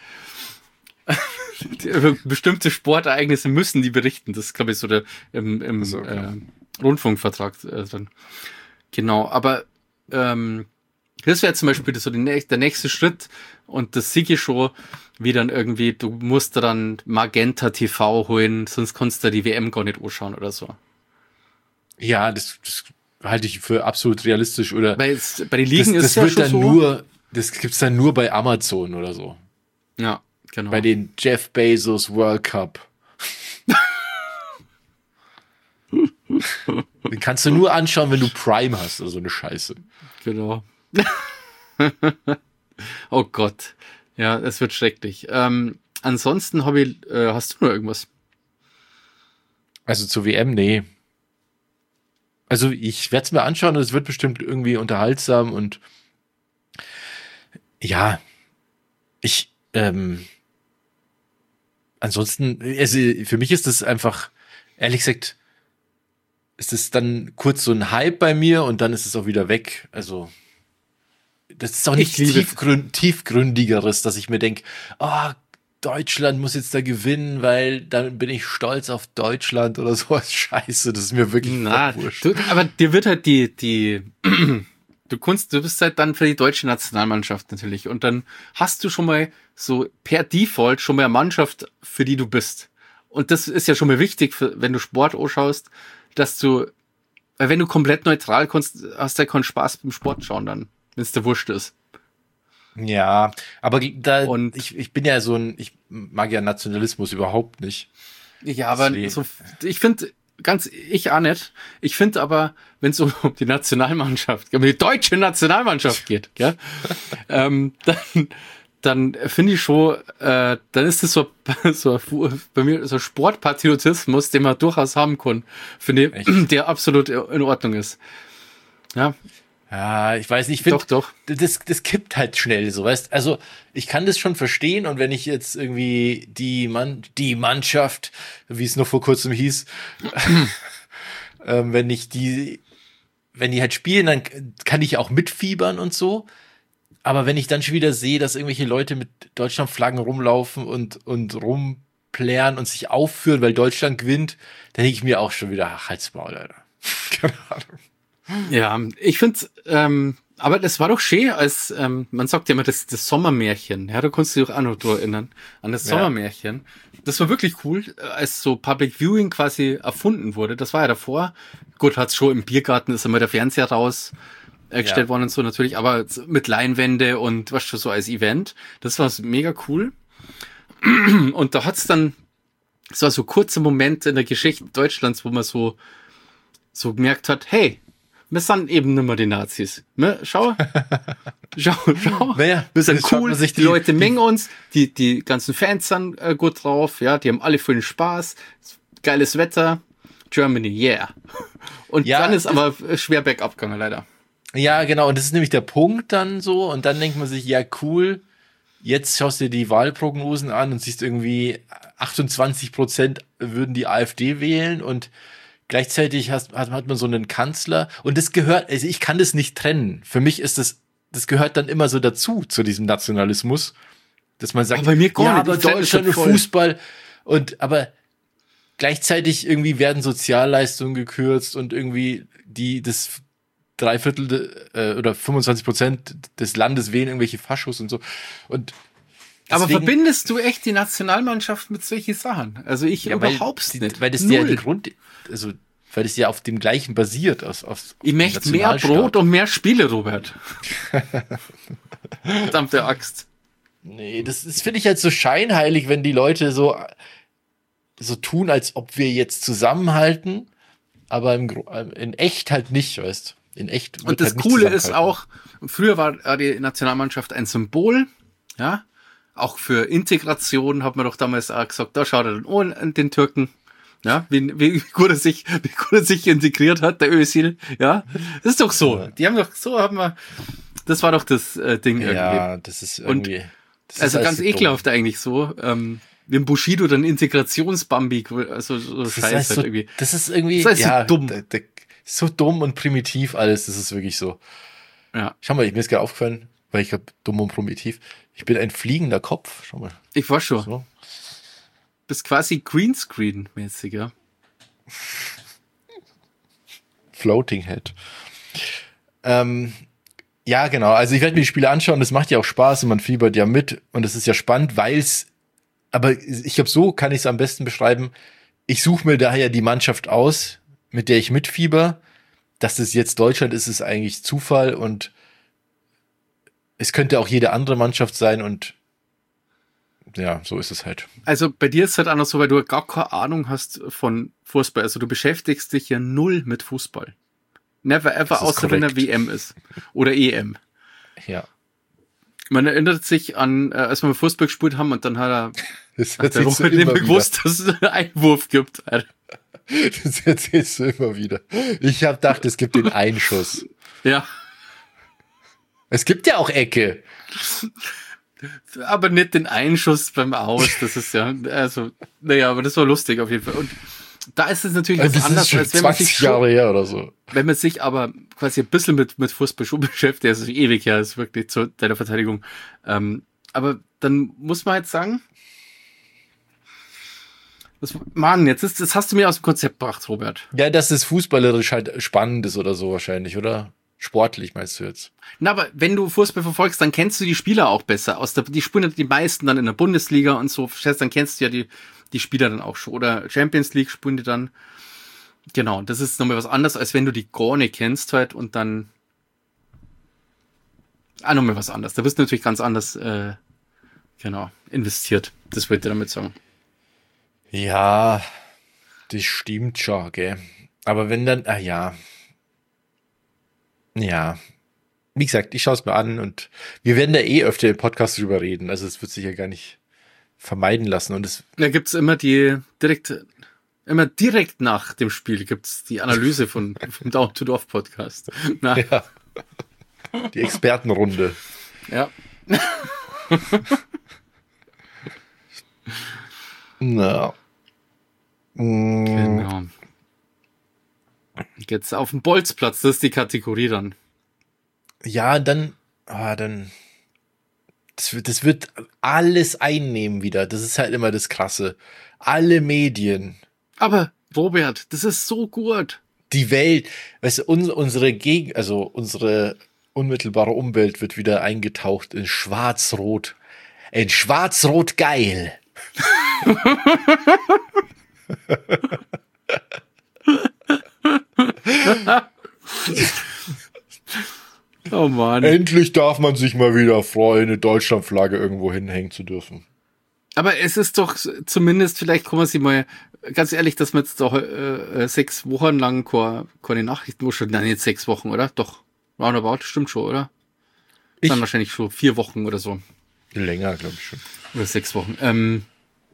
Bestimmte Sportereignisse müssen die berichten. Das ist, glaube ich, so der im, im so, okay. äh, Rundfunkvertrag äh, drin. Genau, aber ähm, das wäre zum Beispiel so die, der nächste Schritt und das Sigi schon, wie dann irgendwie, du musst dann Magenta T V holen, sonst kannst du die W M gar nicht anschauen oder so. Ja, das, das halte ich für absolut realistisch. Oder bei, es, bei den Ligen das, ist das ja wird schon dann so. Nur, das gibt's dann nur bei Amazon oder so. Ja, genau. Bei den Jeff Bezos World Cup. Den kannst du nur anschauen, wenn du Prime hast, also eine Scheiße. Genau. Oh Gott. Ja, es wird schrecklich. Ähm, ansonsten habe ich, äh, hast du noch irgendwas? Also zur W M, nee. Also ich werde es mir anschauen und es wird bestimmt irgendwie unterhaltsam und ja, ich, ähm, ansonsten, also für mich ist das einfach, ehrlich gesagt, ist es dann kurz so ein Hype bei mir und dann ist es auch wieder weg. Also das ist auch nichts tiefgründ, tiefgründigeres, dass ich mir denke, ah, oh, Deutschland muss jetzt da gewinnen, weil dann bin ich stolz auf Deutschland oder sowas. Scheiße, das ist mir wirklich Na, wurscht. Du, aber dir wird halt die, die, du kannst, du bist halt dann für die deutsche Nationalmannschaft natürlich und dann hast du schon mal so per Default schon mal eine Mannschaft, für die du bist. Und das ist ja schon mal wichtig, für, wenn du Sport anschaust, dass du, weil wenn du komplett neutral kannst, hast du ja keinen Spaß beim Sport schauen dann, wenn es dir wurscht ist. Ja, aber da, und ich, ich bin ja so ein, ich mag ja Nationalismus überhaupt nicht. Ja, aber so, ich finde, ganz, ich auch nicht. Ich finde aber, wenn es um die Nationalmannschaft, um die deutsche Nationalmannschaft geht, gell, ähm, dann, dann finde ich schon, äh, dann ist das so, so bei mir so Sportpatriotismus, den man durchaus haben kann, finde ich, echt? Der absolut in Ordnung ist. Ja. Ja, ich weiß nicht, ich finde, doch, doch. Das, das kippt halt schnell, so, weißt, also, ich kann das schon verstehen und wenn ich jetzt irgendwie die Mann, die Mannschaft, wie es noch vor kurzem hieß, ähm, wenn ich die, wenn die halt spielen, dann kann ich auch mitfiebern und so, aber wenn ich dann schon wieder sehe, dass irgendwelche Leute mit Deutschlandflaggen rumlaufen und, und rumplären und sich aufführen, weil Deutschland gewinnt, dann denke ich mir auch schon wieder, ach, halt's Maul, Alter. Keine Ahnung. Ja, ich finde, ähm, aber das war doch schön, als, ähm, man sagt ja immer, das, das Sommermärchen. Ja, da kannst du dich auch auch noch erinnern, an das ja. Sommermärchen. Das war wirklich cool, als so Public Viewing quasi erfunden wurde. Das war ja davor. Gut, hat's schon im Biergarten, ist immer der Fernseher raus äh, gestellt ja. worden und so natürlich, aber mit Leinwände und was schon so als Event. Das war mega cool. Und da hat's dann es war so kurze Momente in der Geschichte Deutschlands, wo man so, so gemerkt hat, hey, wir sind eben nicht mehr die Nazis. Ne? Schau, schau, schau. Naja, wir sind das schaut cool, man sich die, die- Leute mengen uns, die, die ganzen Fans sind äh, gut drauf, ja, die haben alle vollen Spaß, geiles Wetter, Germany, yeah. Und Ja, dann ist das- aber schwer bergab gegangen, leider. Ja, genau. Und das ist nämlich der Punkt dann so. Und dann denkt man sich, ja, cool. Jetzt schaust du dir die Wahlprognosen an und siehst irgendwie achtundzwanzig Prozent würden die AfD wählen und gleichzeitig hast, hat, hat man so einen Kanzler. Und das gehört, also ich kann das nicht trennen. Für mich ist das, das gehört dann immer so dazu, zu diesem Nationalismus, dass man sagt, Aber bei mir gar ja, nicht. aber Ich fänd das Deutschland und schon voll. Fußball. Und, aber gleichzeitig irgendwie werden Sozialleistungen gekürzt und irgendwie die, das drei Viertel de, äh, oder fünfundzwanzig Prozent des Landes wählen irgendwelche Faschos und so. Und Aber deswegen- verbindest du echt die Nationalmannschaft mit solchen Sachen? Also ich ja, weil, überhaupt die, nicht. weil das ja Null. die Grund, also weil das ja auf dem gleichen basiert, aus, auf, Ich möchte mehr Brot und mehr Spiele, Robert. Verdammte Axt. Nee, das, das finde ich halt so scheinheilig, wenn die Leute so, so tun, als ob wir jetzt zusammenhalten, aber im, Gro- in echt halt nicht, weißt. In echt. wird Und das halt nicht Coole ist zusammengehalten. auch, früher war die Nationalmannschaft ein Symbol, ja, auch für Integration hat man doch damals auch gesagt, da schaut er dann oh, an den Türken, ja, wie, wie gut er sich, wie gut er sich integriert hat, der Özil, ja, das ist doch so, Ja. die haben doch, so haben wir, das war doch das äh, Ding irgendwie. Ja, das ist Und- irgendwie. das ist Also alles ganz so dumm. ekelhaft eigentlich so, ähm, wie ein Bushido dann Integrationsbambi, also so Das ist, Scheiße alles so, halt irgendwie. das ist irgendwie, Das ist so ja, dumm. Da, da, so dumm und primitiv alles, das ist wirklich so. Ja. Schau mal, ich, mir ist gerade aufgefallen, weil ich hab dumm und primitiv. Ich bin ein fliegender Kopf, schau mal. Ich war schon. So. Bist quasi Greenscreen-mäßig, ja. Floating Head. Ähm, ja, genau. Also ich werde mir die Spiele anschauen, das macht ja auch Spaß und man fiebert ja mit und es ist ja spannend, weil es, aber ich glaube, so kann ich es am besten beschreiben. Ich suche mir daher die Mannschaft aus, mit der ich mitfieber. Dass es jetzt Deutschland ist, ist eigentlich Zufall und es könnte auch jede andere Mannschaft sein und ja, so ist es halt. Also bei dir ist es halt auch noch so, weil du gar keine Ahnung hast von Fußball. Also du beschäftigst dich ja null mit Fußball. Never ever, Das ist außer wenn er korrekt. W M ist. Oder E M. Ja. Man erinnert sich an, äh, als wir Fußball gespielt haben und dann hat er Das hat der erzählst du Robert nicht immer mehr wieder. gewusst, dass es einen Einwurf gibt. Alter. Das erzählst du immer wieder. Ich habe gedacht, es gibt den Einschuss. Ja, Es gibt ja auch Ecke. aber nicht den Einschuss beim Aus. Das ist ja, also, naja, aber das war lustig auf jeden Fall. Und da ist es natürlich was Das ist anders, schon als wenn man sich zwanzig schon, Jahre her oder so. wenn man sich aber quasi ein bisschen mit, mit Fußball schon beschäftigt, das ist ewig her, das ist wirklich zu deiner Verteidigung. Ähm, aber dann muss man halt sagen, das, Mann, jetzt ist, das hast du mir aus dem Konzept gebracht, Robert. Ja, dass es fußballerisch halt spannend ist oder so wahrscheinlich, oder? Sportlich meinst du jetzt? Na, aber wenn du Fußball verfolgst, dann kennst du die Spieler auch besser. Aus der, die spielen die meisten dann in der Bundesliga und so. Verstehst, dann kennst du ja die, die Spieler dann auch schon. Oder Champions League spielen die dann. Genau, das ist nochmal was anderes, als wenn du die gar nicht kennst halt und dann ah, nochmal was anderes. Da bist du natürlich ganz anders, äh, genau, investiert. Das wollte ich damit sagen. Ja, das stimmt schon, gell. Aber wenn dann, ah ja. Ja. Wie gesagt, ich schaue es mir an und wir werden da eh öfter im Podcast drüber reden. Also es wird sich ja gar nicht vermeiden lassen. Und es Da gibt's immer die direkt, immer direkt nach dem Spiel gibt's die Analyse von, vom Down to Dorf Podcast. Na, ja. Die Expertenrunde. ja. Na. Mm, Genau. Jetzt auf dem Bolzplatz, das ist die Kategorie dann. Ja, dann, ah, dann, das wird, das wird alles einnehmen wieder. Das ist halt immer das Krasse. Alle Medien, Aber, Robert, das ist so gut. die Welt, weißt du, uns, unsere Geg also unsere unmittelbare Umwelt wird wieder eingetaucht in Schwarz-Rot. In Schwarz-Rot geil. Oh Mann. Endlich darf man sich mal wieder freuen, eine Deutschlandflagge irgendwo hinhängen zu dürfen. Aber es ist doch zumindest, vielleicht kann man sich mal, ganz ehrlich, dass man jetzt doch äh, sechs Wochen lang keine, keine Nachrichten wo schon, nein, jetzt sechs Wochen, oder? Doch, roundabout, stimmt schon, oder? Ich? Dann wahrscheinlich schon vier Wochen oder so. Länger, glaube ich schon. Oder sechs Wochen. Ähm,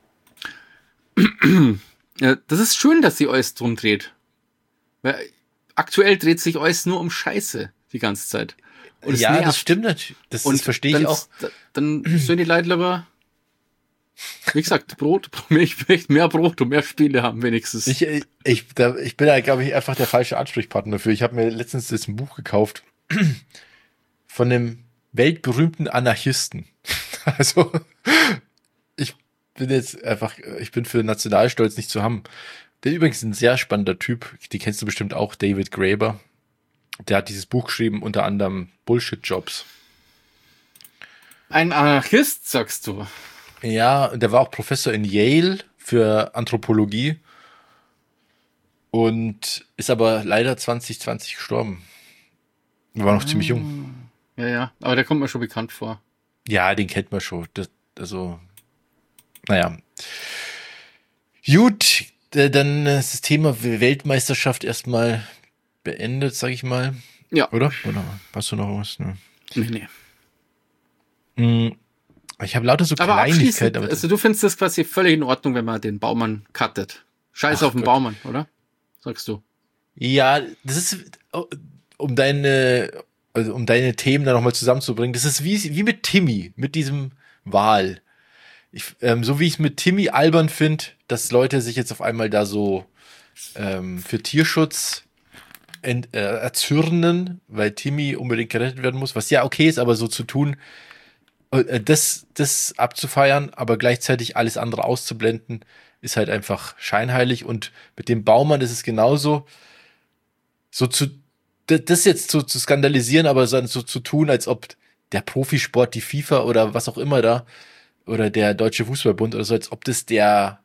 ja, das ist schön, dass sie alles drum dreht. Weil aktuell dreht sich alles nur um Scheiße die ganze Zeit. Und es Ja, nervt. das stimmt natürlich. Das, Und das verstehe dann, ich auch. Dann sollen die Leute lieber, wie gesagt, Brot, ich möchte mehr Brot und mehr Spiele haben wenigstens. Ich, ich, da, ich bin da, glaube ich, einfach der falsche Ansprechpartner dafür. Ich habe mir letztens das ein Buch gekauft von einem weltberühmten Anarchisten. Also, ich bin jetzt einfach, ich bin für Nationalstolz nicht zu haben. Der ist übrigens ein sehr spannender Typ. Die kennst du bestimmt auch, David Graeber. Der hat dieses Buch geschrieben, unter anderem Bullshit-Jobs. Ein Anarchist, sagst du? Ja, und der war auch Professor in Yale für Anthropologie und ist aber leider zwanzig zwanzig gestorben. Er war noch ah. ziemlich jung. Ja, ja, aber der kommt mir schon bekannt vor. Ja, den kennt man schon. Das, also, naja. Gut, dann ist das Thema Weltmeisterschaft erstmal beendet, sag ich mal. Ja. Oder? Oder hast du noch was? Ne? Nee, nee. Ich habe lauter so aber Kleinigkeiten. Aber also du findest das quasi völlig in Ordnung, wenn man den Baumann cuttet. Scheiß Ach auf den Gott. Baumann, oder? Sagst du? Ja, das ist, um deine, also um deine Themen da nochmal zusammenzubringen, das ist wie, wie mit Timmy, mit diesem Wal. Ich, ähm, so wie ich es mit Timmy albern finde, dass Leute sich jetzt auf einmal da so ähm, für Tierschutz ent, äh, erzürnen, weil Timmy unbedingt gerettet werden muss, was ja okay ist, aber so zu tun, äh, das, das abzufeiern, aber gleichzeitig alles andere auszublenden, ist halt einfach scheinheilig. Und mit dem Baumann ist es genauso, so zu, das jetzt so zu skandalisieren, aber so, so zu tun, als ob der Profisport, die FIFA oder was auch immer da, oder der Deutsche Fußballbund oder so, als ob das der,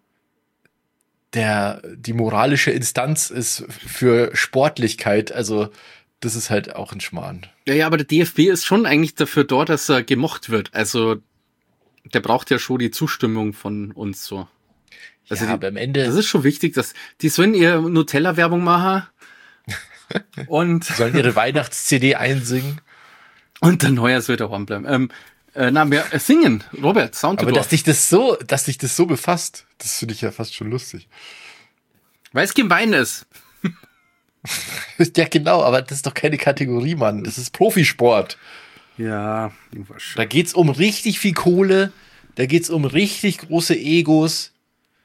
der, die moralische Instanz ist für Sportlichkeit. Also, das ist halt auch ein Schmarrn. Ja, ja, aber der D F B ist schon eigentlich dafür dort, dass er gemocht wird. Also, der braucht ja schon die Zustimmung von uns so. Also ja, die, aber am Ende. Das ist schon wichtig, dass die sollen ihr Nutella-Werbung machen und sollen ihre Weihnachts-C D einsingen. Und der Neuer soll daheim bleiben. Ähm, äh, na, wir äh, singen, Robert, Sound Aber dass dich das so, dass dich das so befasst, das finde ich ja fast schon lustig. Weil es gemein ist. Ja, genau, aber das ist doch keine Kategorie, Mann. Das ist Profisport. Ja, da geht's um richtig viel Kohle, da geht's um richtig große Egos.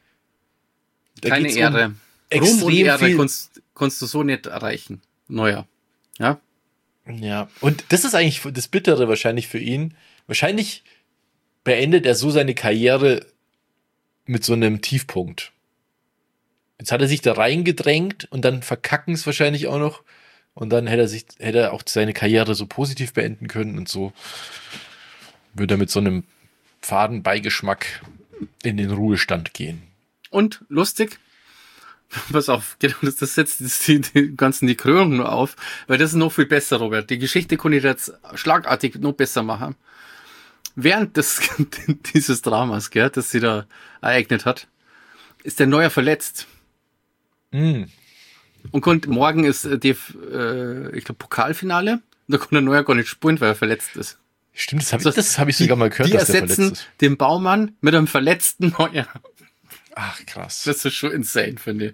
Da keine Ehre. Um Ruhm und Ehre kannst, kannst du so nicht erreichen. Neuer. Ja? Ja, und das ist eigentlich das Bittere wahrscheinlich für ihn. Wahrscheinlich beendet er so seine Karriere mit so einem Tiefpunkt. Jetzt hat er sich da reingedrängt und dann verkacken es wahrscheinlich auch noch. Und dann hätte er sich, hätte er auch seine Karriere so positiv beenden können und so würde er mit so einem faden Beigeschmack in den Ruhestand gehen. Und lustig, pass auf, genau, das, das setzt die, die ganzen die Krönung nur auf, weil das ist noch viel besser, Robert. Die Geschichte kann ich jetzt schlagartig noch besser machen. Während des, dieses Dramas, gell, das sie da ereignet hat, ist der Neuer verletzt. Mm. Und kommt, morgen ist die, äh, ich glaube, Pokalfinale. Und da kann der Neuer gar nicht spielen, weil er verletzt ist. Stimmt, das habe ich, das hab ich sogar mal gehört, die dass der verletzt ist. Die ersetzen den Baumann mit einem verletzten Neuer. Ach, krass. Das ist schon insane, finde ich.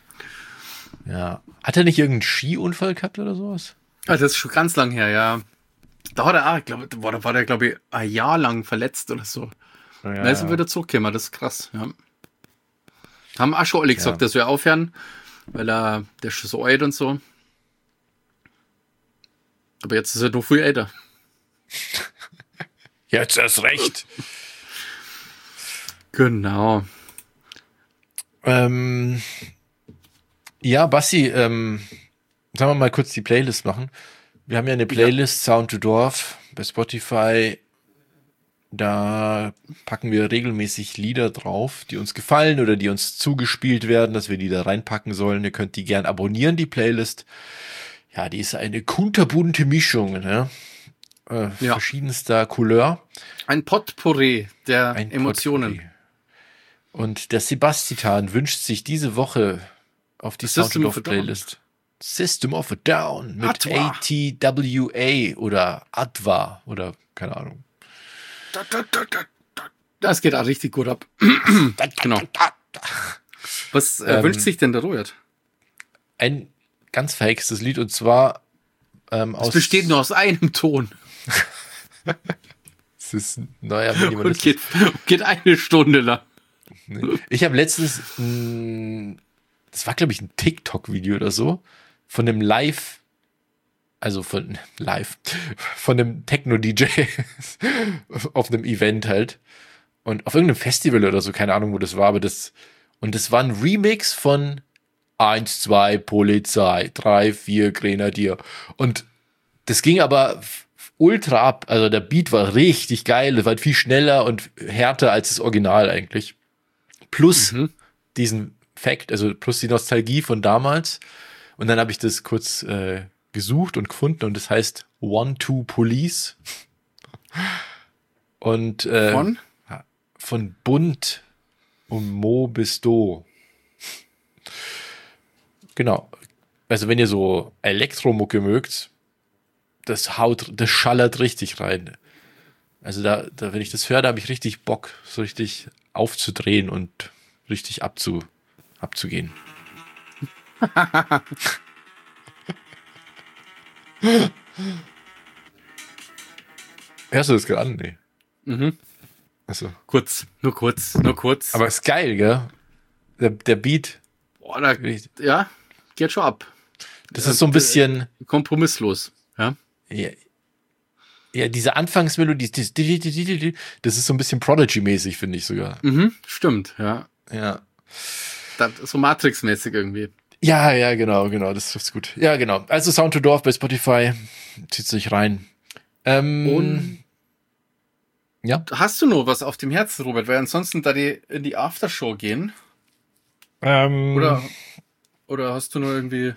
Ja. Hat er nicht irgendeinen Skiunfall gehabt oder sowas? Ah, das ist schon ganz lang her, ja. Da hat er auch, glaub, war, war der, glaube ich, ein Jahr lang verletzt oder so. Ja, da ist er wieder zurückgekommen, das ist krass, ja. Haben auch schon alle gesagt, ja. dass wir aufhören, weil er, der ist schon so alt und so. Aber jetzt ist er noch viel älter. Jetzt erst recht. Genau. Ähm, ja, Bassi, ähm, sollen wir mal kurz die Playlist machen? Wir haben ja eine Playlist, ja. Sound to Dorf, bei Spotify. Da packen wir regelmäßig Lieder drauf, die uns gefallen oder die uns zugespielt werden, dass wir die da reinpacken sollen. Ihr könnt die gern abonnieren, die Playlist. Ja, die ist eine kunterbunte Mischung, ne? Äh, ja. Verschiedenster Couleur. Ein Potpourri der Ein Emotionen. Potpourri. Und der Sebastian wünscht sich diese Woche auf die System Sound of a of Playlist System of a Down mit Atwa. A T W A oder Adva oder keine Ahnung. Das geht auch richtig gut ab. Genau. Was äh, Ähm, wünscht sich denn der Robert? Ein ganz verhextes Lied und zwar ähm, Es aus... besteht nur aus einem Ton Es ist ein neuer und Minimalismus. geht, geht eine Stunde lang. Ich habe letztens, mh, das war glaube ich ein TikTok-Video oder so, von einem Live, also von Live, von einem Techno-D J auf einem Event halt und auf irgendeinem Festival oder so, keine Ahnung, wo das war, aber das, und das war ein Remix von eins, zwei Polizei, drei, vier Grenadier und das ging aber ultra ab, also der Beat war richtig geil, es war viel schneller und härter als das Original eigentlich. Plus Mhm. diesen Fact, also plus die Nostalgie von damals. Und dann habe ich das kurz äh, gesucht und gefunden und das heißt One Two Police. Und äh, Von? von Bund und Mo bis Do. Genau. Also wenn ihr so Elektromucke mögt, das haut, das schallert richtig rein. Also da, da wenn ich das höre, da habe ich richtig Bock, so richtig aufzudrehen und richtig abzu, abzugehen. Hörst du das gerade an? Nee. Mhm. Achso. Kurz, nur kurz, nur kurz. Aber ist geil, gell? Der, der Beat, Boah, da, ja, geht schon ab. das ist so ein bisschen, Kompromisslos. Ja. ja, ja diese Anfangsmelodie, das, das ist so ein bisschen Prodigy-mäßig, finde ich sogar. Mhm, stimmt, ja. Ja. Das, so Matrix-mäßig irgendwie. Ja, ja, genau, genau, das trifft's gut. Ja, genau. Also Sound to Dorf bei Spotify, zieht sich rein. Ähm, Und ja. hast du noch was auf dem Herzen, Robert? Weil ansonsten da die in die Aftershow gehen. Ähm, Oder, oder hast du noch irgendwie.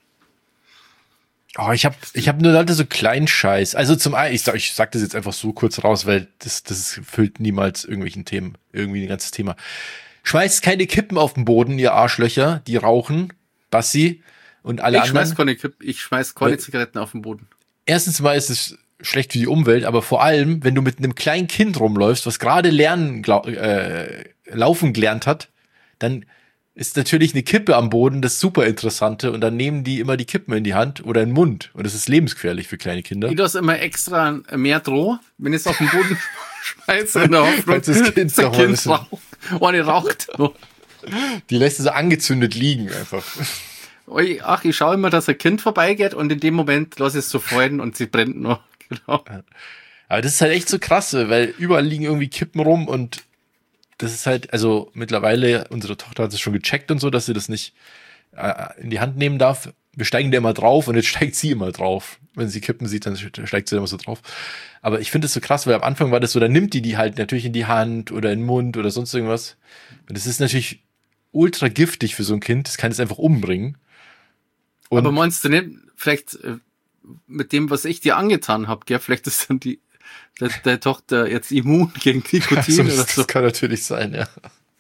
Oh, ich habe ich hab nur Leute so kleinen Scheiß. Also zum einen, ich sag, ich sag das jetzt einfach so kurz raus, weil das, das füllt niemals irgendwelchen Themen, irgendwie ein ganzes Thema. Schmeißt keine Kippen auf den Boden, ihr Arschlöcher, die rauchen, Bassi und alle ich anderen. Schmeiß keine, Kipp- ich schmeiß keine Weil- Zigaretten auf den Boden. Erstens mal ist es schlecht für die Umwelt, aber vor allem, wenn du mit einem kleinen Kind rumläufst, was gerade lernen, glau- äh, laufen gelernt hat, dann ist natürlich eine Kippe am Boden das super Interessante und dann nehmen die immer die Kippen in die Hand oder in den Mund und das ist lebensgefährlich für kleine Kinder. Ich lasse immer extra mehr Droh, wenn ich es auf den Boden schmeiße, in der Hoffnung, Falls das Kind dass der noch mal ein Kind bisschen- raucht. Ohne raucht. Die lässt du so angezündet liegen einfach. Ui, Ach, ich schaue immer, dass ein Kind vorbeigeht und in dem Moment lasse ich es so freuen und sie brennt noch. Genau. Aber das ist halt echt so krass, weil überall liegen irgendwie Kippen rum und das ist halt, also mittlerweile, unsere Tochter hat es schon gecheckt und so, dass sie das nicht äh, in die Hand nehmen darf. Wir steigen da immer drauf und jetzt steigt sie immer drauf. Wenn sie Kippen sieht, dann steigt sie immer so drauf. Aber ich finde das so krass, weil am Anfang war das so, dann nimmt die die halt natürlich in die Hand oder in den Mund oder sonst irgendwas. Und das ist natürlich ultra giftig für so ein Kind. Das kann es einfach umbringen. Und Aber meinst du nicht, vielleicht äh, mit dem, was ich dir angetan habe, gell, vielleicht ist dann die der, der Tochter jetzt immun gegen Nikotin also, oder das, so. das kann natürlich sein, ja.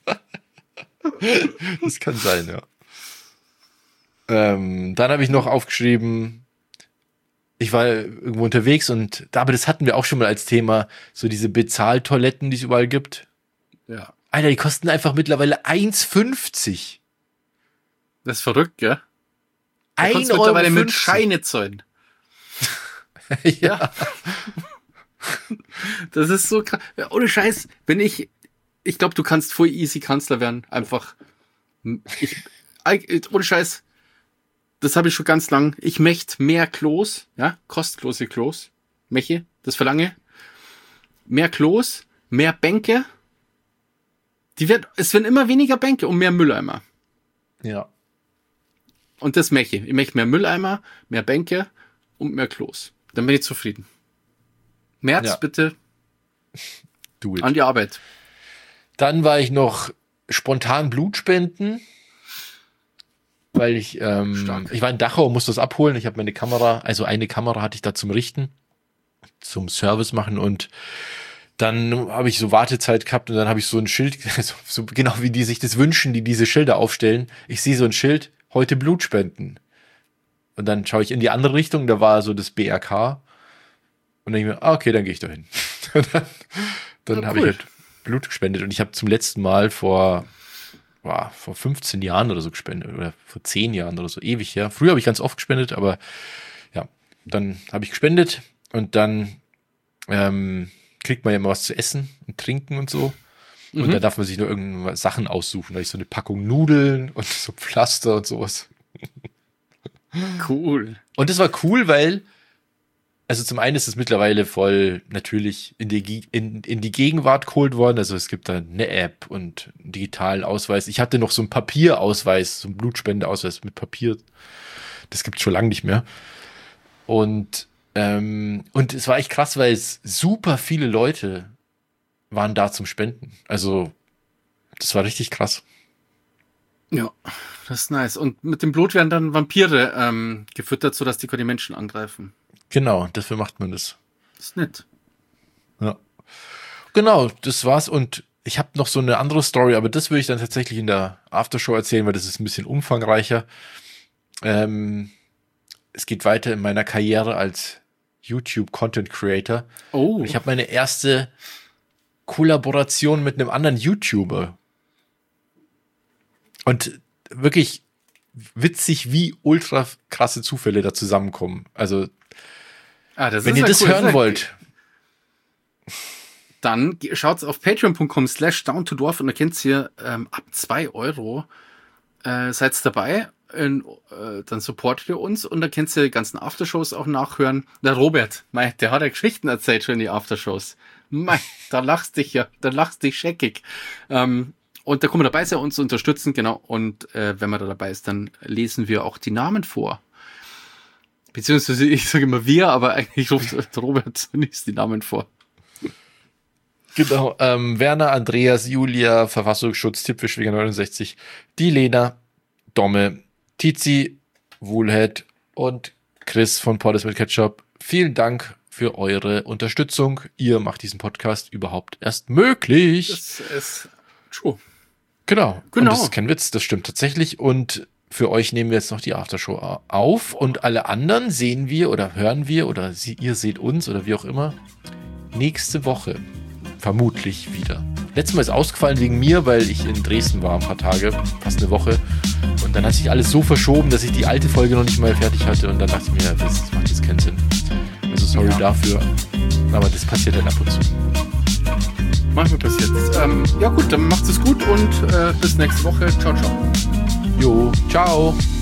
Das kann sein, ja. Ähm, dann habe ich noch aufgeschrieben, ich war irgendwo unterwegs und aber das hatten wir auch schon mal als Thema, so diese Bezahltoiletten, die es überall gibt. Ja. Alter, die kosten einfach mittlerweile eins fünfzig. Das ist verrückt, gell? Da ein kannst du Euro mittlerweile mit fünfzig. Scheine zahlen. Ja. Das ist so krass. Ja, ohne Scheiß, wenn ich, ich glaube, du kannst voll easy Kanzler werden. Einfach, ich, ohne Scheiß, das habe ich schon ganz lang. Ich möchte mehr Klos, ja, kostenlose Klos. Meche, das verlange. Mehr Klos, mehr Bänke. Die werden, es werden immer weniger Bänke und mehr Mülleimer. Ja. Und das möchte ich. Ich möchte mehr Mülleimer, mehr Bänke und mehr Klos. Dann bin ich zufrieden. März, Ja. bitte Do it. an die Arbeit. Dann war ich noch spontan Blutspenden, weil ich, ähm, Stark. ich war in Dachau und musste das abholen. Ich habe meine Kamera, also eine Kamera hatte ich da zum Richten, zum Service machen und dann habe ich so Wartezeit gehabt und dann habe ich so ein Schild, so, so genau wie die sich das wünschen, die diese Schilder aufstellen. Ich sehe so ein Schild, heute Blut spenden. Und dann schaue ich in die andere Richtung, da war so das B R K. Und dann denke ich mir, ah, okay, dann gehe ich da hin. Und dann dann Ja, habe cool. ich halt Blut gespendet. Und ich habe zum letzten Mal vor, boah, vor fünfzehn Jahren oder so gespendet. Oder vor zehn Jahren oder so, ewig her. Früher habe ich ganz oft gespendet, aber ja, dann habe ich gespendet und dann ähm, kriegt man ja immer was zu essen und trinken und so. Und Mhm. da darf man sich nur irgendwelche Sachen aussuchen. Da habe ich so eine Packung Nudeln und so Pflaster und sowas. Cool. Und das war cool, weil, also zum einen ist es mittlerweile voll natürlich in die, Ge- in, in die Gegenwart geholt worden. Also es gibt da eine App und einen digitalen Ausweis. Ich hatte noch so einen Papierausweis, so einen Blutspendeausweis mit Papier. Das gibt's schon lange nicht mehr. Und, ähm, und es war echt krass, weil es super viele Leute waren da zum Spenden. Also das war richtig krass. Ja, das ist nice. Und mit dem Blut werden dann Vampire ähm, gefüttert, sodass die die Menschen angreifen. Genau, dafür macht man das. Das ist nett. Ja. Genau, das war's. Und ich habe noch so eine andere Story, aber das würde ich dann tatsächlich in der Aftershow erzählen, weil das ist ein bisschen umfangreicher. Ähm, es geht weiter in meiner Karriere als YouTube-Content-Creator. Oh, Ich habe meine erste Kollaboration mit einem anderen YouTuber. Und wirklich witzig, wie ultra krasse Zufälle da zusammenkommen. Also, ah, das wenn ist ihr ja das cool. hören Das ist ja- wollt, Dann ge- schaut's auf patreon.com slash down to dwarf und da könnt ihr ähm, ab zwei Euro äh, seid dabei. In, äh, dann supportet ihr uns und da könnt ihr die ganzen Aftershows auch nachhören. Der Robert, mei, der hat ja Geschichten erzählt schon in die Aftershows. Mei, da lachst dich ja, da lachst dich scheckig. Ähm, und da kann man dabei sein, uns unterstützen, genau. Und äh, wenn man da dabei ist, dann lesen wir auch die Namen vor. Beziehungsweise ich sage immer wir, aber eigentlich ruft der Robert nicht die Namen vor. genau, ähm, Werner, Andreas, Julia, Verfassungsschutz, Tippfischwinger neunundsechzig, die Lena, Domme, Tizi, Woolhead und Chris von Poddes mit Ketchup. Vielen Dank für eure Unterstützung. Ihr macht diesen Podcast überhaupt erst möglich. Das ist true. Genau. Genau. Und das ist kein Witz, das stimmt tatsächlich. Und für euch nehmen wir jetzt noch die Aftershow a- auf. Und alle anderen sehen wir oder hören wir oder sie, ihr seht uns oder wie auch immer nächste Woche vermutlich wieder. Letztes Mal ist ausgefallen wegen mir, weil ich in Dresden war ein paar Tage, fast eine Woche. Und dann hat sich alles so verschoben, dass ich die alte Folge noch nicht mal fertig hatte. Und dann dachte ich mir, das macht jetzt keinen Sinn. Also sorry Ja. dafür. Aber das passiert dann ab und zu. Manchmal passiert es. Ähm, ja gut, dann macht es gut und äh, bis nächste Woche. Ciao, ciao. Jo, ciao.